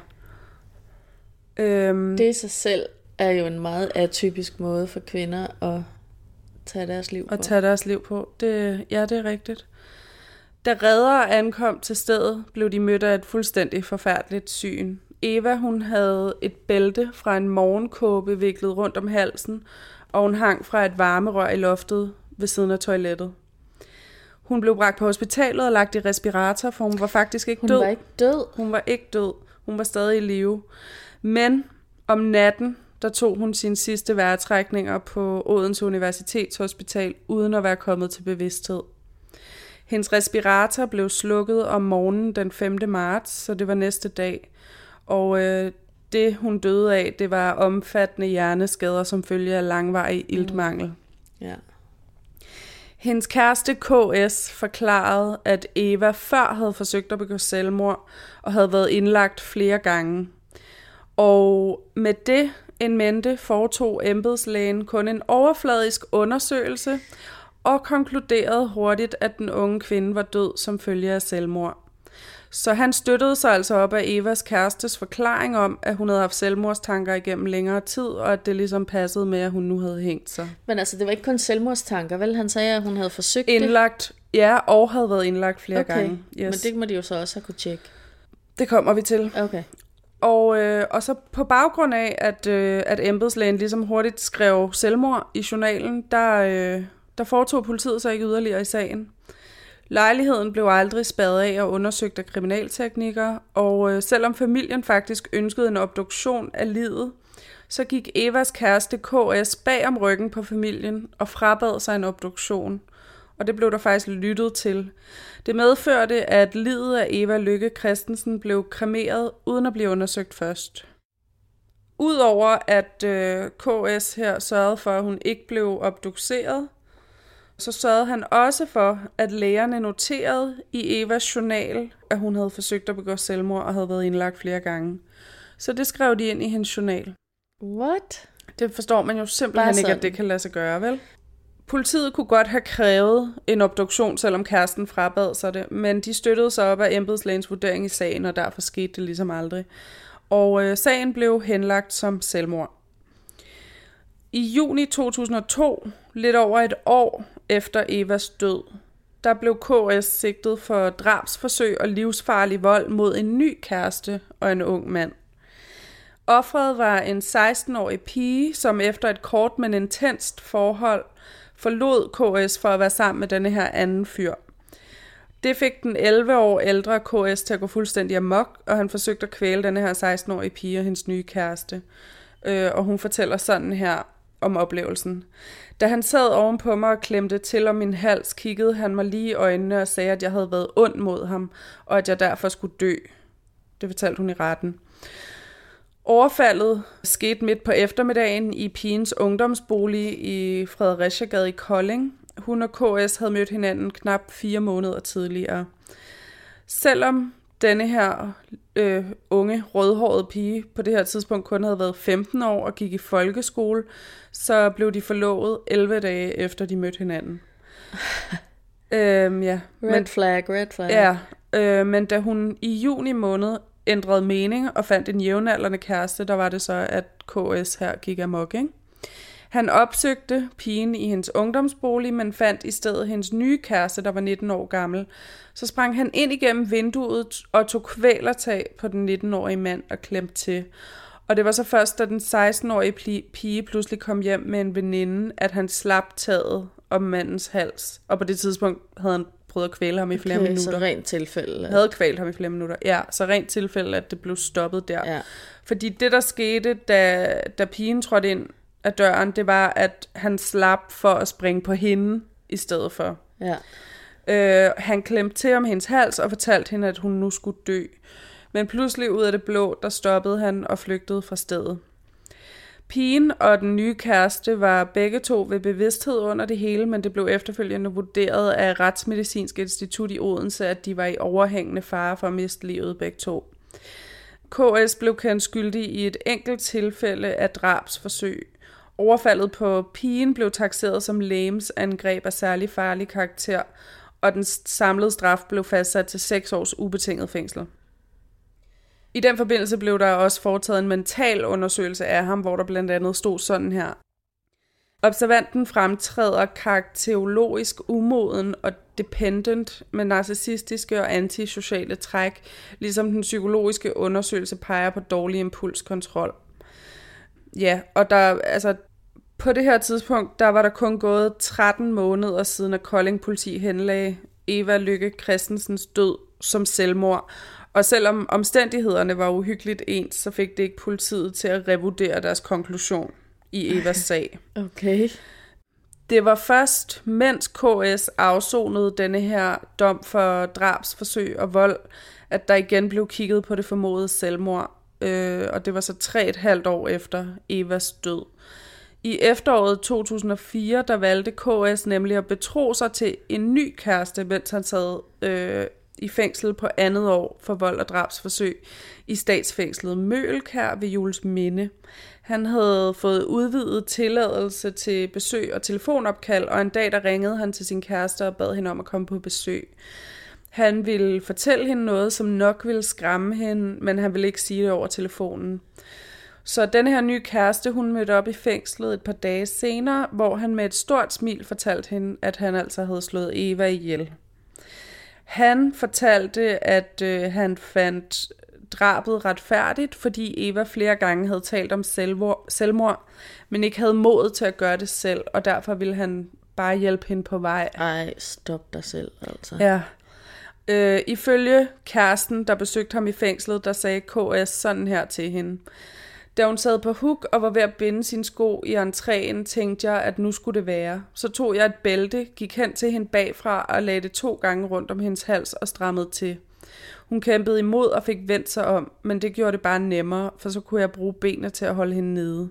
Øhm, det i sig selv er jo en meget atypisk måde for kvinder at tage deres liv på. At tage deres liv på. Det, ja, det er rigtigt. Da reddere ankom til stedet, blev de mødt af et fuldstændig forfærdeligt syn. Eva, hun havde et bælte fra en morgenkåbe viklet rundt om halsen, og hun hang fra et varmerør i loftet ved siden af toilettet. Hun blev bragt på hospitalet og lagt i respirator, for hun var faktisk ikke hun død. Hun var ikke død? Hun var ikke død. Hun var stadig i live. Men om natten, der tog hun sine sidste vejrtrækninger på Odense Universitetshospital, uden at være kommet til bevidsthed. Hendes respirator blev slukket om morgenen den femte marts, så det var næste dag. Og øh, det, hun døde af, det var omfattende hjerneskader som følge af langvarig iltmangel. Mm. Ja. Hendes kæreste K S forklarede, at Eva før havde forsøgt at begå selvmord og havde været indlagt flere gange. Og med det en mente foretog embedslægen kun en overfladisk undersøgelse og konkluderede hurtigt, at den unge kvinde var død som følge af selvmord. Så han støttede sig altså op af Evas kærestes forklaring om, at hun havde haft selvmordstanker igennem længere tid, og at det ligesom passede med, at hun nu havde hængt sig. Men altså, det var ikke kun selvmordstanker, vel? Han sagde, at hun havde forsøgt indlagt, det? Ja, og havde været indlagt flere okay. gange. Yes. Men det må de jo så også have kunne tjekke. Det kommer vi til. Okay. Og, øh, og så på baggrund af, at, øh, at embedslægen ligesom hurtigt skrev selvmord i journalen, der, øh, der foretog politiet sig ikke yderligere i sagen. Lejligheden blev aldrig spadet af og undersøgt af kriminalteknikere, og øh, selvom familien faktisk ønskede en obduktion af liget, så gik Evas kæreste K S bag om ryggen på familien og frabad sig en obduktion. Og det blev der faktisk lyttet til. Det medførte, at liget af Eva Lykke Christensen blev kremeret uden at blive undersøgt først. Udover at øh, K S her sørgede for, at hun ikke blev obduceret, så sørgede han også for, at lægerne noterede i Evas journal, at hun havde forsøgt at begå selvmord og havde været indlagt flere gange. Så det skrev de ind i hendes journal. What? Det forstår man jo simpelthen ikke, at det kan lade sig gøre, vel? Politiet kunne godt have krævet en obduktion, selvom kæresten frabad sig det, men de støttede sig op af embedslægens vurdering i sagen, og derfor skete det ligesom aldrig. Og øh, sagen blev henlagt som selvmord. I juni to tusind og to, lidt over et år efter Evas død, der blev K S sigtet for drabsforsøg og livsfarlig vold mod en ny kæreste og en ung mand. Offeret var en seksten-årig pige, som efter et kort, men intenst forhold forlod K S for at være sammen med denne her anden fyr. Det fik den elleve år ældre K S til at gå fuldstændig amok, og han forsøgte at kvæle denne her seksten-årige pige og hendes nye kæreste. Øh, og hun fortæller sådan her om oplevelsen. Da han sad ovenpå mig og klemte til om min hals, kiggede han mig lige i øjnene og sagde, at jeg havde været ond mod ham, og at jeg derfor skulle dø. Det fortalte hun i retten. Overfaldet skete midt på eftermiddagen i pigens ungdomsbolig i Fredericiagade i Kolding. Hun og K S havde mødt hinanden knap fire måneder tidligere. Selvom denne her øh, unge, rødhårede pige på det her tidspunkt kun havde været femten år og gik i folkeskole, så blev de forlovet elleve dage efter de mødte hinanden. øhm, ja. Red men, flag, red flag. Ja, øh, men da hun i juni måned ændrede mening og fandt en jævnaldrende kæreste, der var det så, at K S her gik amok, ikke? Han opsøgte pigen i hendes ungdomsbolig, men fandt i stedet hendes nye kæreste, der var nitten år gammel. Så sprang han ind igennem vinduet og tog kvælertag på den nitten-årige mand og klemte til. Og det var så først, da den seksten-årige pige pludselig kom hjem med en veninde, at han slap taget om mandens hals. Og på det tidspunkt havde han prøvet at kvæle ham i flere okay, minutter. Så rent tilfælde. Havde kvælt ham i flere minutter. Ja, så rent tilfælde, at det blev stoppet der. Ja. Fordi det, der skete, da, da pigen trådte ind af døren, det var, at han slap for at springe på hende i stedet for. Ja. Øh, han klemte til om hendes hals og fortalte hende, at hun nu skulle dø. Men pludselig ud af det blå, der stoppede han og flygtede fra stedet. Pigen og den nye kæreste var begge to ved bevidsthed under det hele, men det blev efterfølgende vurderet af Retsmedicinsk Institut i Odense, at de var i overhængende fare for at miste livet begge to. K S blev kendt skyldig i et enkelt tilfælde af drabsforsøg. Overfaldet på pigen blev takseret som legemsangreb af særlig farlig karakter, og den samlede straf blev fastsat til seks års ubetinget fængsel. I den forbindelse blev der også foretaget en mental undersøgelse af ham, hvor der blandt andet stod sådan her. Observanten fremtræder karakterologisk umoden og dependent med narcissistiske og antisociale træk, ligesom den psykologiske undersøgelse peger på dårlig impulskontrol. Ja, og der, altså, på det her tidspunkt, der var der kun gået tretten måneder siden, at Kolding politi henlagde Eva Lykke Christensens død som selvmord. Og selvom omstændighederne var uhyggeligt ens, så fik det ikke politiet til at revurdere deres konklusion i Evas sag. Okay. Det var først, mens K S afsonede denne her dom for drabsforsøg og vold, at der igen blev kigget på det formodede selvmord. Øh, og det var så tre et halvt år efter Evas død. I efteråret to tusind og fire, der valgte K S nemlig at betro sig til en ny kæreste, mens han sad øh, i fængsel på andet år for vold og drabsforsøg i statsfængslet Møgelkær ved Juelsminde. Han havde fået udvidet tilladelse til besøg og telefonopkald, og en dag der ringede han til sin kæreste og bad hende om at komme på besøg. Han ville fortælle hende noget, som nok ville skræmme hende, men han ville ikke sige det over telefonen. Så denne her nye kæreste, hun mødte op i fængslet et par dage senere, hvor han med et stort smil fortalte hende, at han altså havde slået Eva ihjel. Han fortalte, at øh, han fandt drabet retfærdigt, fordi Eva flere gange havde talt om selvmord, selvmord, men ikke havde mod til at gøre det selv, og derfor ville han bare hjælpe hende på vej. Ej, stop dig selv, altså. Ja. Øh, ifølge kæresten, der besøgte ham i fængslet, der sagde K S sådan her til hende. Da hun sad på huk og var ved at binde sine sko i entréen, tænkte jeg, at nu skulle det være. Så tog jeg et bælte, gik hen til hende bagfra og lagde det to gange rundt om hendes hals og strammede til. Hun kæmpede imod og fik vendt sig om, men det gjorde det bare nemmere, for så kunne jeg bruge benene til at holde hende nede.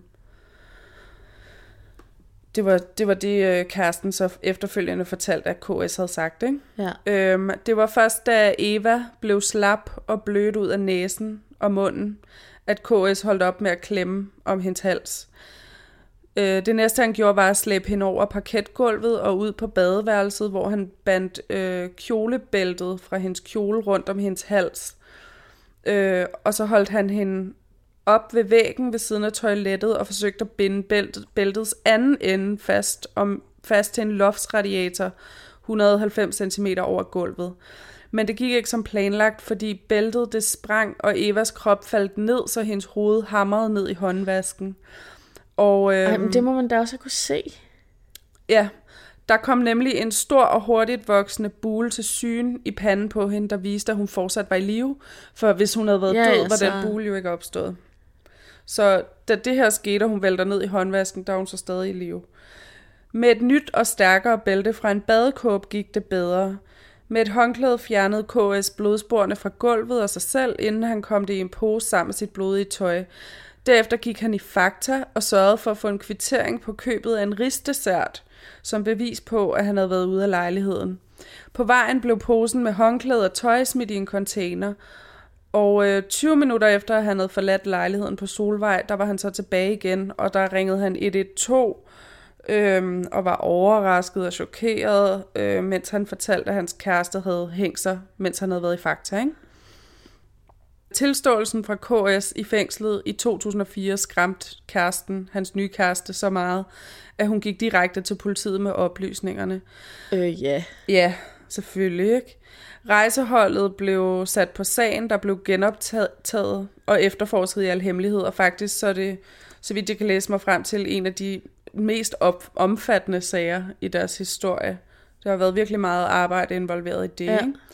Det var det, var det kæresten så efterfølgende fortalte, at K S havde sagt, ikke? Ja. Øhm, det var først, da Eva blev slap og blødt ud af næsen og munden, at K S holdt op med at klemme om hendes hals. Øh, det næste, han gjorde, var at slæbe hende over parketgulvet og ud på badeværelset, hvor han bandt øh, kjolebæltet fra hendes kjole rundt om hendes hals. Øh, og så holdt han hende op ved væggen ved siden af toilettet og forsøgte at binde bæltet, bæltets anden ende fast, om, fast til en loftsradiator et hundrede og halvfems centimeter over gulvet. Men det gik ikke som planlagt, fordi bæltet det sprang, og Evas krop faldt ned, så hendes hoved hamrede ned i håndvasken. Og, øhm, Ej, men det må man da også kunne se. Ja, der kom nemlig en stor og hurtigt voksende bule til syne i panden på hende, der viste, at hun fortsat var i live. For hvis hun havde været ja, død, ja, var så... den bule jo ikke opstået. Så da det her skete, og hun vælter ned i håndvasken, der var hun så stadig i live. Med et nyt og stærkere bælte fra en badekåbe gik det bedre. Med et håndklæde fjernede K S blodsporene fra gulvet og sig selv, inden han kom det i en pose sammen med sit blodige tøj. Derefter gik han i Fakta og sørgede for at få en kvittering på købet af en risdessert, som bevis på, at han havde været ude af lejligheden. På vejen blev posen med håndklæde og tøj smidt i en container, og øh, tyve minutter efter, at han havde forladt lejligheden på Solvej, der var han så tilbage igen, og der ringede han et et to, Øhm, og var overrasket og chokeret, øh, mens han fortalte, at hans kæreste havde hængt sig, mens han havde været i Fakta, ikke? Tilståelsen fra K S i fængslet i to tusind og fire skræmte kæresten, hans nye kæreste, så meget, at hun gik direkte til politiet med oplysningerne. Øh, ja. Ja, selvfølgelig ikke. Rejseholdet blev sat på sagen, der blev genoptaget og efterforsket i al hemmelighed, og faktisk så er det, så vidt jeg kan læse mig frem til, en af de mest op- omfattende sager i deres historie. Der har været virkelig meget arbejde involveret i det, ja. Ikke?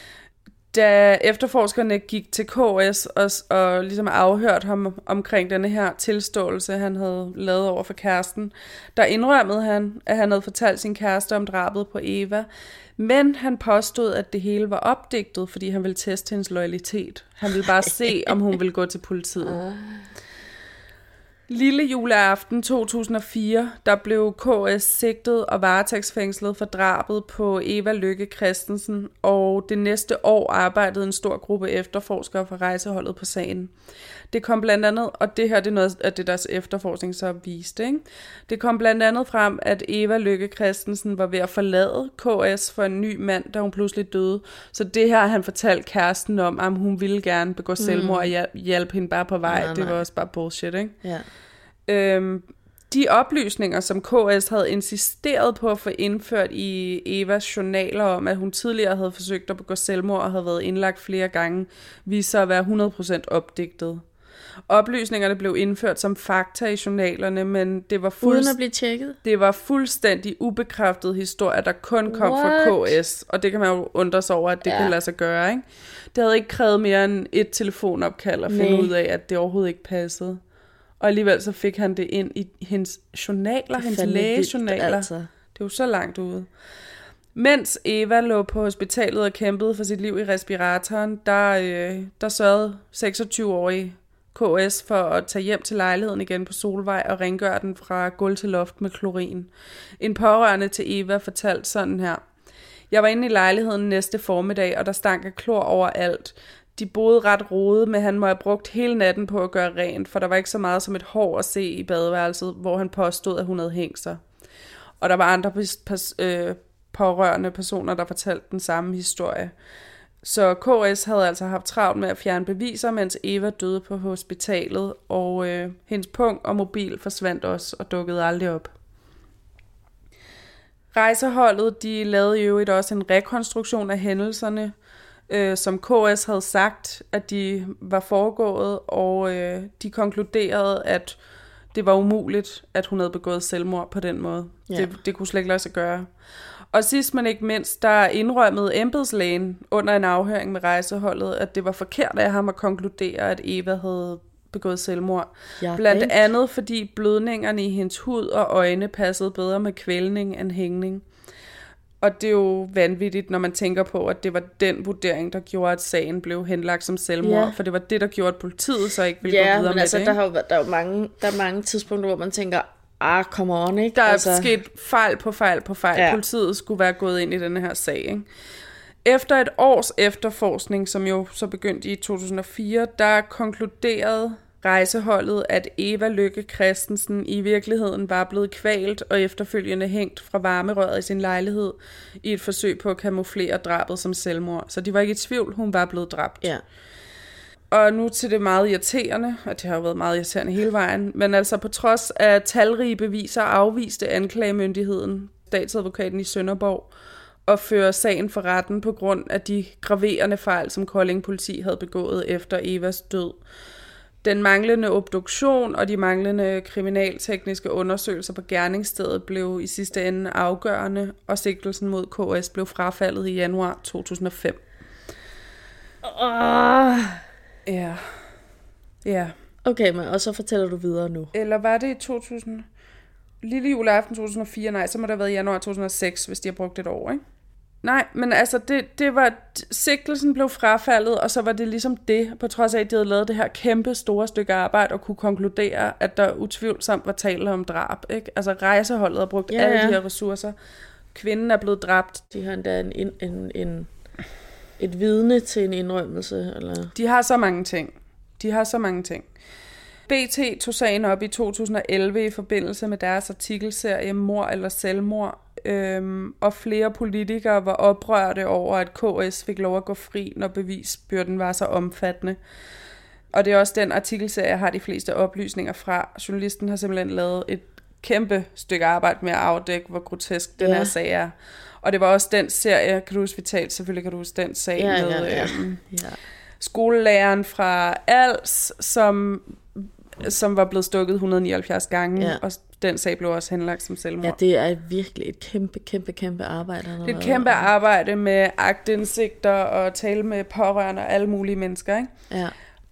Da efterforskerne gik til K S og, og ligesom afhørt ham omkring denne her tilståelse, han havde lavet over for kæresten, der indrømmede han, at han havde fortalt sin kæreste om drabet på Eva, men han påstod, at det hele var opdigtet, fordi han ville teste hendes loyalitet. Han ville bare se, om hun ville gå til politiet. Lille juleaften to tusind og fire, der blev K S sigtet og varetægtsfængslet for drabet på Eva Lykke Christensen, og det næste år arbejdede en stor gruppe efterforskere fra rejseholdet på sagen. Det kom blandt andet, og det her det er noget af det, deres efterforskning så viste, ikke? Det kom blandt andet frem, at Eva Lykke Christensen var ved at forlade K S for en ny mand, da hun pludselig døde. Så det her han fortalte kæresten om, at hun ville gerne begå selvmord og hjælpe hende bare på vej. Nej, nej. Det var også bare bullshit, ikke? Ja. Øhm, de oplysninger, som K S havde insisteret på at få indført i Evas journaler om, at hun tidligere havde forsøgt at begå selvmord og havde været indlagt flere gange, viste sig at være hundrede procent opdigtet. Oplysningerne blev indført som fakta i journalerne, men det var, fuldst- Uden at blive tjekket? det var fuldstændig ubekræftet historie, der kun kom What? fra K S, og det kan man jo undre sig over, at det ja. kan lade sig gøre, ikke? Det havde ikke krævet mere end et telefonopkald at finde Nej. ud af, at det overhovedet ikke passede. Og alligevel så fik han det ind i hendes journaler, hendes lægejournaler. Altså. Det er jo så langt ude. Mens Eva lå på hospitalet og kæmpede for sit liv i respiratoren, der, øh, der sørgede seksogtyve-årige K S for at tage hjem til lejligheden igen på Solvej og rengøre den fra gulv til loft med klorin. En pårørende til Eva fortalte sådan her: Jeg var inde i lejligheden næste formiddag, og der stank af klor overalt. De boede ret rodet, men han må have brugt hele natten på at gøre rent, for der var ikke så meget som et hår at se i badeværelset, hvor han påstod, at hun havde hængt sig. Og der var andre pers- øh, pårørende personer, der fortalte den samme historie. Så K S havde altså haft travlt med at fjerne beviser, mens Eva døde på hospitalet, og øh, hendes pung og mobil forsvandt også og dukkede aldrig op. Rejseholdet, de lavede jo et også en rekonstruktion af hændelserne, øh, som K S havde sagt, at de var foregået, og øh, de konkluderede, at det var umuligt, at hun havde begået selvmord på den måde. Ja. Det, det kunne slet ikke lade sig gøre. Og sidst men ikke mindst, der indrømmede embedslægen under en afhøring med rejseholdet, at det var forkert af ham at konkludere, at Eva havde begået selvmord. Ja, Blandt ikke. andet fordi blødningerne i hendes hud og øjne passede bedre med kvælning end hængning. Og det er jo vanvittigt, når man tænker på, at det var den vurdering, der gjorde, at sagen blev henlagt som selvmord. Ja. For det var det, der gjorde, at politiet så ikke ville ja, gå videre med altså, det. Ja, men altså, der er jo mange, der er mange tidspunkter, hvor man tænker, ah, come on, ikke? Der er altså... sket fejl på fejl på fejl. Ja. Politiet skulle være gået ind i denne her sag, ikke? Efter et års efterforskning, som jo så begyndte i to tusind og fire, der konkluderede rejseholdet, at Eva Lykke Christensen i virkeligheden var blevet kvalt og efterfølgende hængt fra varmerøret i sin lejlighed i et forsøg på at kamuflere drabet som selvmord. Så de var ikke i tvivl, hun var blevet dræbt. Ja. Og nu til det meget irriterende, og det har jo været meget irriterende hele vejen, men altså på trods af talrige beviser afviste anklagemyndigheden, statsadvokaten i Sønderborg, at føre sagen for retten på grund af de graverende fejl, som Kolding politi havde begået efter Evas død. Den manglende obduktion og de manglende kriminaltekniske undersøgelser på gerningsstedet blev i sidste ende afgørende, og sigtelsen mod K S blev frafaldet i januar to tusind og fem. Oh. Ja. Ja. Okay, men og så fortæller du videre nu. Eller var det i to tusind? Lille juleaften to tusind og fire? Nej, så må det have været i januar to tusind og seks, hvis de har brugt et år, ikke? Nej, men altså, det, det var, sigtelsen blev frafaldet, og så var det ligesom det, på trods af, at de havde lavet det her kæmpe store stykke arbejde, og kunne konkludere, at der utvivlsomt var tale om drab, ikke? Altså, rejseholdet har brugt ja, alle ja. de her ressourcer. Kvinden er blevet dræbt. De har endda en, en, en, en, et vidne til en indrømmelse, eller? De har så mange ting. De har så mange ting. B T tog sagen op i to tusind og elleve i forbindelse med deres artikelserie Mord eller Selvmord, øhm, og flere politikere var oprørte over, at K S fik lov at gå fri, når bevisbyrden var så omfattende. Og det er også den artikelserie, jeg har de fleste oplysninger fra. Journalisten har simpelthen lavet et kæmpe stykke arbejde med at afdække, hvor grotesk den Ja. her sag er. Og det var også den serie, kan du huske, vi talte, selvfølgelig kan du huske den sag Ja, med ja, ja. Øhm, Ja. skolelæreren fra Als, som, som var blevet stukket et hundrede og nioghalvfjerds gange, Ja. og den sag blev også henlagt som selvmord. Ja, det er virkelig et kæmpe, kæmpe, kæmpe arbejde. han har Det er et lavet. kæmpe arbejde med aktindsigter og tale med pårørende og alle mulige mennesker, ikke? Ja.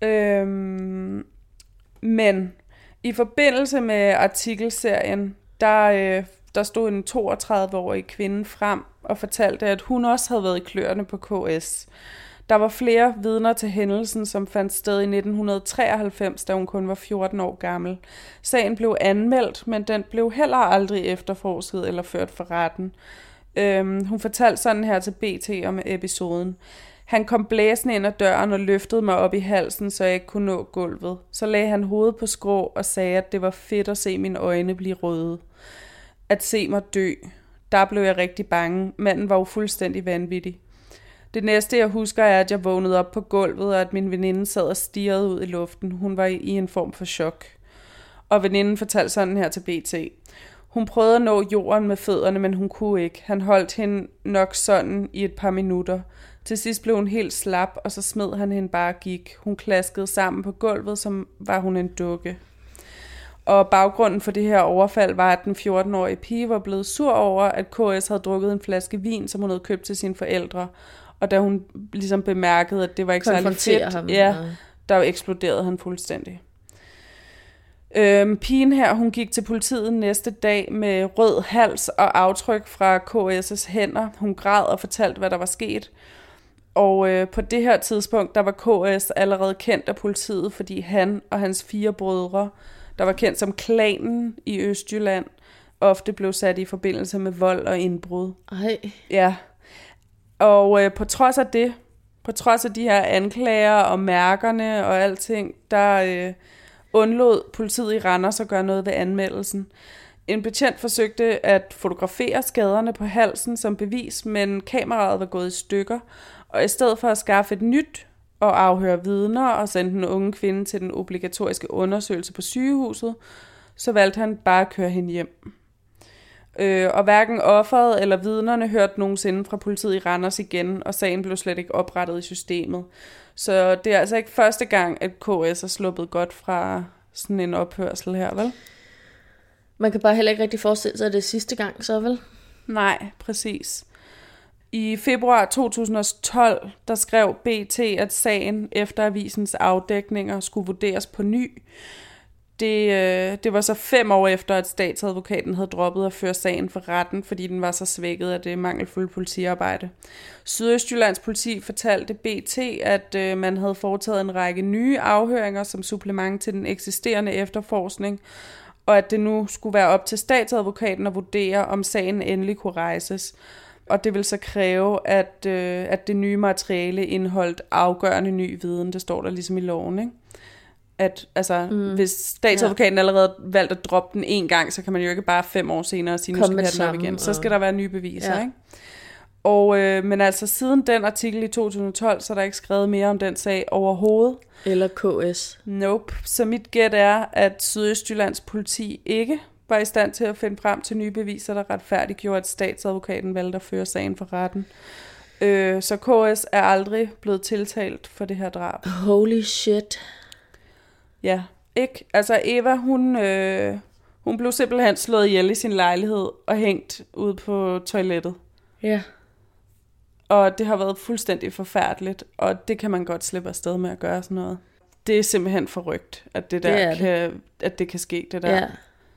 Øhm, men i forbindelse med artikelserien, der, øh, der stod en toogtredive-årig kvinde frem og fortalte, at hun også havde været i kløerne på K S. Der var flere vidner til hændelsen, som fandt sted i nitten treoghalvfems, da hun kun var fjorten år gammel. Sagen blev anmeldt, men den blev heller aldrig efterforsket eller ført for retten. Øhm, hun fortalte sådan her til B T om episoden. Han kom blæsende ind ad døren og løftede mig op i halsen, så jeg ikke kunne nå gulvet. Så lagde han hovedet på skrå og sagde, at det var fedt at se mine øjne blive røde. At se mig dø. Der blev jeg rigtig bange. Manden var jo fuldstændig vanvittig. Det næste, jeg husker, er, at jeg vågnede op på gulvet, og at min veninde sad og stirrede ud i luften. Hun var i en form for chok. Og veninden fortalte sådan her til B T. Hun prøvede at nå jorden med fødderne, men hun kunne ikke. Han holdt hende nok sådan i et par minutter. Til sidst blev hun helt slap, og så smed han hende bare og gik. Hun klaskede sammen på gulvet, som var hun en dukke. Og baggrunden for det her overfald var, at den fjorten-årige pige var blevet sur over, at K S havde drukket en flaske vin, som hun havde købt til sine forældre. Og da hun ligesom bemærkede, at det var ikke særlig fedt, ham, ja, ja. der eksploderede han fuldstændig. Øhm, pigen her, hun gik til politiet næste dag med rød hals og aftryk fra K S' hænder. Hun græd og fortalte, hvad der var sket. Og øh, på det her tidspunkt, der var K S allerede kendt af politiet, fordi han og hans fire brødre, der var kendt som klanen i Østjylland, ofte blev sat i forbindelse med vold og indbrud. Ej. Ja. Og øh, på trods af det, på trods af de her anklager og mærkerne og alting, der øh, undlod politiet i Randers at gøre noget ved anmeldelsen. En betjent forsøgte at fotografere skaderne på halsen som bevis, men kameraet var gået i stykker, og i stedet for at skaffe et nyt og afhøre vidner og sende den unge kvinde til den obligatoriske undersøgelse på sygehuset, så valgte han bare at køre hende hjem. Øh, og hverken offeret eller vidnerne hørte nogensinde fra politiet i Randers igen, og sagen blev slet ikke oprettet i systemet. Så det er altså ikke første gang, at K S er sluppet godt fra sådan en ophørsel her, vel? Man kan bare heller ikke rigtig forestille sig, at det er sidste gang, så vel? Nej, præcis. I februar to tusind og tolv, der skrev B T, at sagen efter avisens afdækninger skulle vurderes på ny. Det, øh, det var så fem år efter, at statsadvokaten havde droppet at føre sagen for retten, fordi den var så svækket af det mangelfulde politiarbejde. Sydøstjyllands politi fortalte B T, at øh, man havde foretaget en række nye afhøringer som supplement til den eksisterende efterforskning, og at det nu skulle være op til statsadvokaten at vurdere, om sagen endelig kunne rejses. Og det vil så kræve, at, øh, at det nye materiale indeholdt afgørende ny viden. Det står der ligesom i loven, ikke? At altså, mm. hvis statsadvokaten ja. allerede valgt at droppe den en gang, så kan man jo ikke bare fem år senere sige, nu skal vi have den op igen. Så skal der være nye beviser, ja. Ikke? Og, øh, men altså siden den artikel i to tusind og tolv, så er der ikke skrevet mere om den sag overhovedet. Eller K S. Nope. Så mit gæt er, at Sydøstjyllands politi ikke var i stand til at finde frem til nye beviser, der retfærdiggjorde, at statsadvokaten valgte at føre sagen for retten. Øh, så K S er aldrig blevet tiltalt for det her drab. Holy shit. Ja, ikke? Altså Eva, hun, øh, hun blev simpelthen slået ihjel i sin lejlighed og hængt ude på toilettet. Ja. Og det har været fuldstændig forfærdeligt, og det kan man godt slippe afsted med at gøre sådan noget. Det er simpelthen forrygt, at det der det kan, det. at det kan ske, det der. Ja.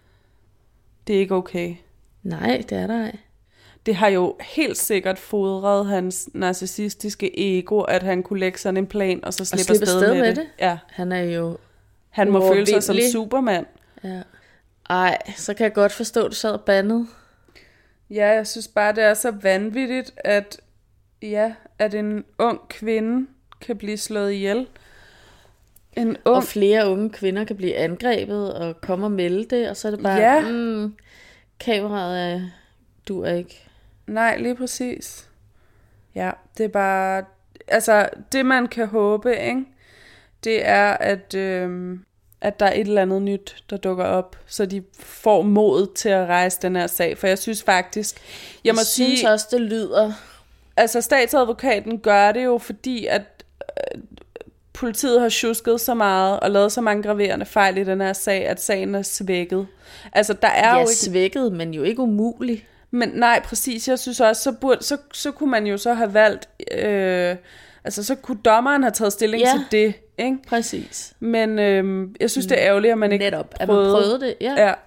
Det er ikke okay. Nej, det er der ikke. Det har jo helt sikkert fodret hans narcissistiske ego, at han kunne lægge sådan en plan, og så slippe, slippe afsted, afsted med, med det. det. Ja. Han er jo Han må føle sig som Superman. Ja. Ej, så kan jeg godt forstå, at du sad bandet. Ja, jeg synes bare, det er så vanvittigt, at, ja, at en ung kvinde kan blive slået ihjel. En ung... Og flere unge kvinder kan blive angrebet og komme og melde det, og så er det bare, ja. mm, kameraet er Du er ikke. Nej, lige præcis. Ja, det er bare... Altså, det man kan håbe, ikke? Det er, at, øh, at der er et eller andet nyt, der dukker op, så de får mod til at rejse den her sag. For jeg synes faktisk... Jeg, jeg må synes sige, også, det lyder... Altså, statsadvokaten gør det jo, fordi at øh, politiet har sjusket så meget og lavet så mange graverende fejl i den her sag, at sagen er svækket. Altså, der er ja, jo ikke... svækket, men jo ikke umuligt. Men nej, præcis. Jeg synes også, så, burde, så, så kunne man jo så have valgt... Øh, altså, så kunne dommeren have taget stilling ja, til det, ikke? Præcis. Men øh, jeg synes, det er ærgerligt, at man ikke Netop, prøvede. at man prøvede det, ja. Ja.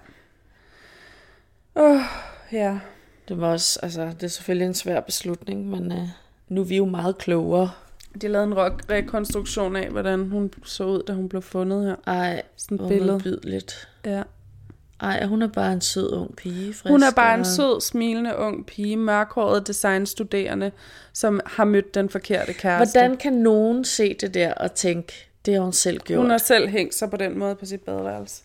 Oh, ja. Det var også, altså, det er selvfølgelig en svær beslutning, men øh, nu er vi jo meget klogere. De lavede en re- rekonstruktion af, hvordan hun så ud, da hun blev fundet her. Ej, sådan et hvor billede. modbydeligt. Ja. Ej, hun er bare en sød ung pige. Frisk, hun er bare en og... sød, smilende ung pige, mørkhåret designstuderende, som har mødt den forkerte kæreste. Hvordan kan nogen se det der og tænke, det har hun selv gjort? Hun har selv hængt sig på den måde på sit badeværelse.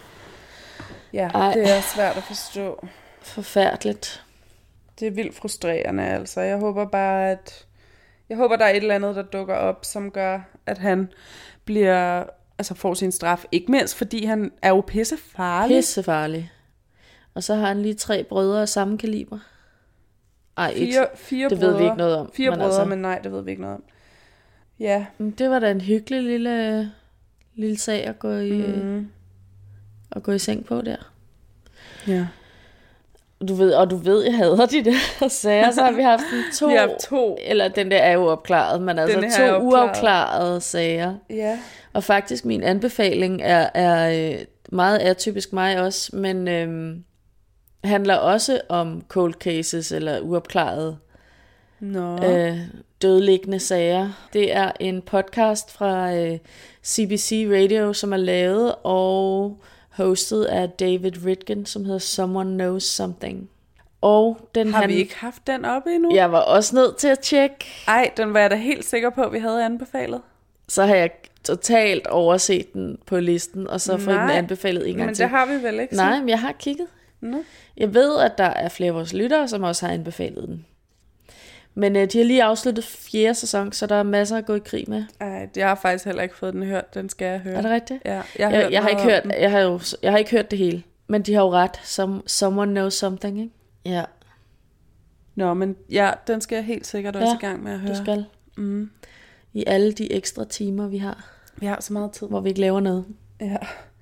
Ja, Ej. det er svært at forstå. Forfærdeligt. Det er vildt frustrerende, altså. Jeg håber bare, at... Jeg håber, der er et eller andet, der dukker op, som gør, at han bliver... Altså får sin straf. Ikke mindst, fordi han er jo pissefarlig. Pissefarlig. Og så har han lige tre brødre af samme kaliber. Ej, fire, fire det brødre. ved vi ikke noget om. Fire men brødre, altså, men nej, det ved vi ikke noget om. Ja. Det var da en hyggelig lille, lille sag at gå i, mm. at gå i seng på der. Ja. Du ved, og du ved, jeg hader de der sager, så har vi haft en to, vi har haft to. Eller den der er jo opklaret, men altså to uafklarede sager. Ja. Og faktisk min anbefaling er, er meget atypisk mig også, men øhm, handler også om cold cases eller uopklarede no. øh, dødliggende sager. Det er en podcast fra øh, C B C Radio, som er lavet og hostet af David Ridgen, som hedder Someone Knows Something. Og den har han... vi ikke haft den oppe endnu? Jeg var også nødt til at tjekke. Ej, den var jeg da helt sikker på, at vi havde anbefalet. Så har jeg totalt overset den på listen, og så får den anbefalet en gang men til. det har vi vel ikke? Så? Nej, men jeg har kigget. Nå. Jeg ved, at der er flere af vores lyttere, som også har anbefalet den. Men øh, de har lige afsluttet fjerde sæson, så der er masser at gå i krig med. Ej, jeg har faktisk heller ikke fået den hørt. Den skal jeg høre. Er det rigtigt? Ja, jeg har, jeg, hørt jeg har ikke hørt, den. jeg har jo, jeg har ikke hørt det hele, men de har jo ret. Some, someone knows something, ikke? Ja. Nå, men ja, den skal jeg helt sikkert også ja, i gang med at høre. Du skal. Mm. I alle de ekstra timer, vi har. Vi har så meget tid. Hvor vi ikke laver noget. Ja.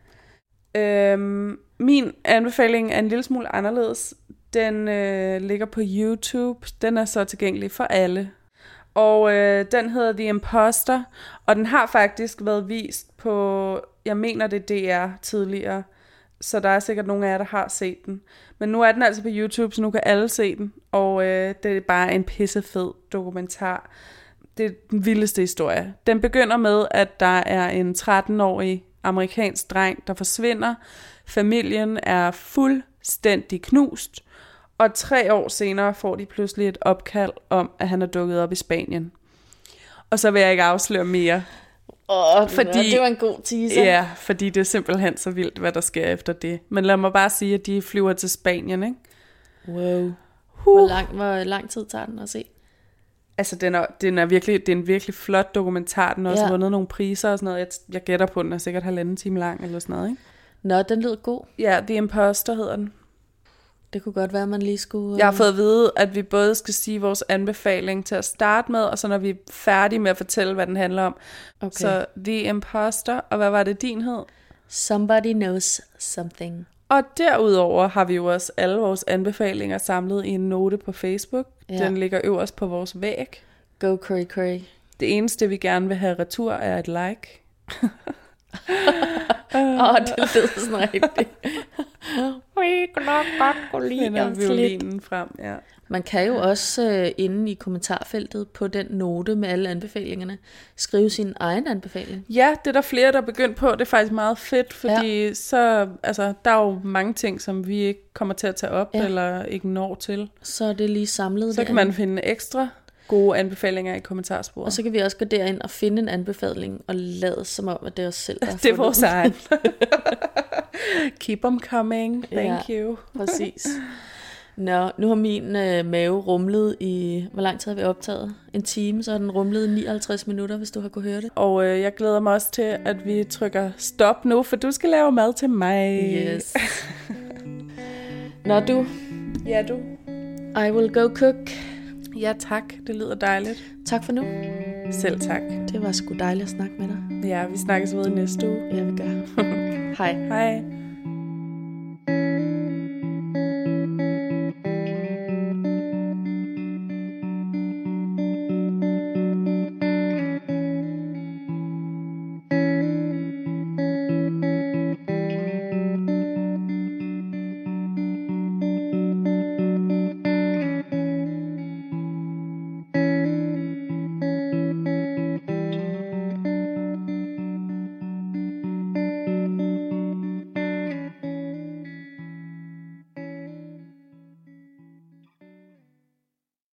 Øhm, min anbefaling er en lille smule anderledes. Den øh, ligger på YouTube. Den er så tilgængelig for alle. Og øh, den hedder The Imposter. Og den har faktisk været vist på, jeg mener det D R tidligere. Så der er sikkert nogle af jer, der har set den. Men nu er den altså på YouTube, så nu kan alle se den. Og øh, det er bare en pissefed dokumentar. Det er den vildeste historie. Den begynder med, at der er en tretten-årig amerikansk dreng, der forsvinder. Familien er fuldstændig knust. Og tre år senere får de pludselig et opkald om, at han er dukket op i Spanien. Og så vil jeg ikke afsløre mere. Åh, fordi, det var en god teaser. Ja, fordi det er simpelthen så vildt, hvad der sker efter det. Men lad mig bare sige, at de flyver til Spanien, ikke? Wow. Hvor lang, hvor lang tid tager den at se? Altså, den er, den er virkelig, det er en virkelig flot dokumentar. Den har også ja. vundet nogle priser og sådan noget. Jeg, jeg gætter på, den er sikkert halvanden time lang eller sådan noget, ikke? Nå, den lyder god. Ja, The Imposter hedder den. Det kunne godt være, at man lige skulle... Jeg har fået at vide, at vi både skal sige vores anbefaling til at starte med, og så når vi er færdige med at fortælle, hvad den handler om. Okay. Så The Imposter, og hvad var det, din hed? Somebody Knows Something. Og derudover har vi jo også alle vores anbefalinger samlet i en note på Facebook. Ja. Den ligger øverst på vores væg. Go cray cray. Det eneste, vi gerne vil have retur, er et like. Åh, oh, det lyder sådan rigtigt. Vi kan nok godt gå lige om lidt. Frem, ja. Man kan jo også uh, inde i kommentarfeltet på den note med alle anbefalingerne skrive sin egen anbefaling. Ja, det er der flere, der er begyndt på. Det er faktisk meget fedt, fordi ja. så, altså, der er jo mange ting, som vi ikke kommer til at tage op, ja. eller ikke når til. Så er det lige samlet. Så derinde. Kan man finde ekstra gode anbefalinger i kommentarsporet. Og så kan vi også gå derind og finde en anbefaling og lade som om, at det er os selv, der har det er vores egen. Keep them coming. Thank ja, you. Præcis. Nå, nu har min øh, mave rumlet i... Hvor lang tid har vi optaget? En time, så har den rumlet i nioghalvtreds minutter, hvis du har kunne høre det. Og øh, jeg glæder mig også til, at vi trykker stop nu, for du skal lave mad til mig. Yes. Nå, du. Ja, du. I will go cook. Ja, tak. Det lyder dejligt. Tak for nu. Selv tak. Det var sgu dejligt at snakke med dig. Ja, vi snakkes ved i næste uge. Ja, vi gør. Hej. Hej.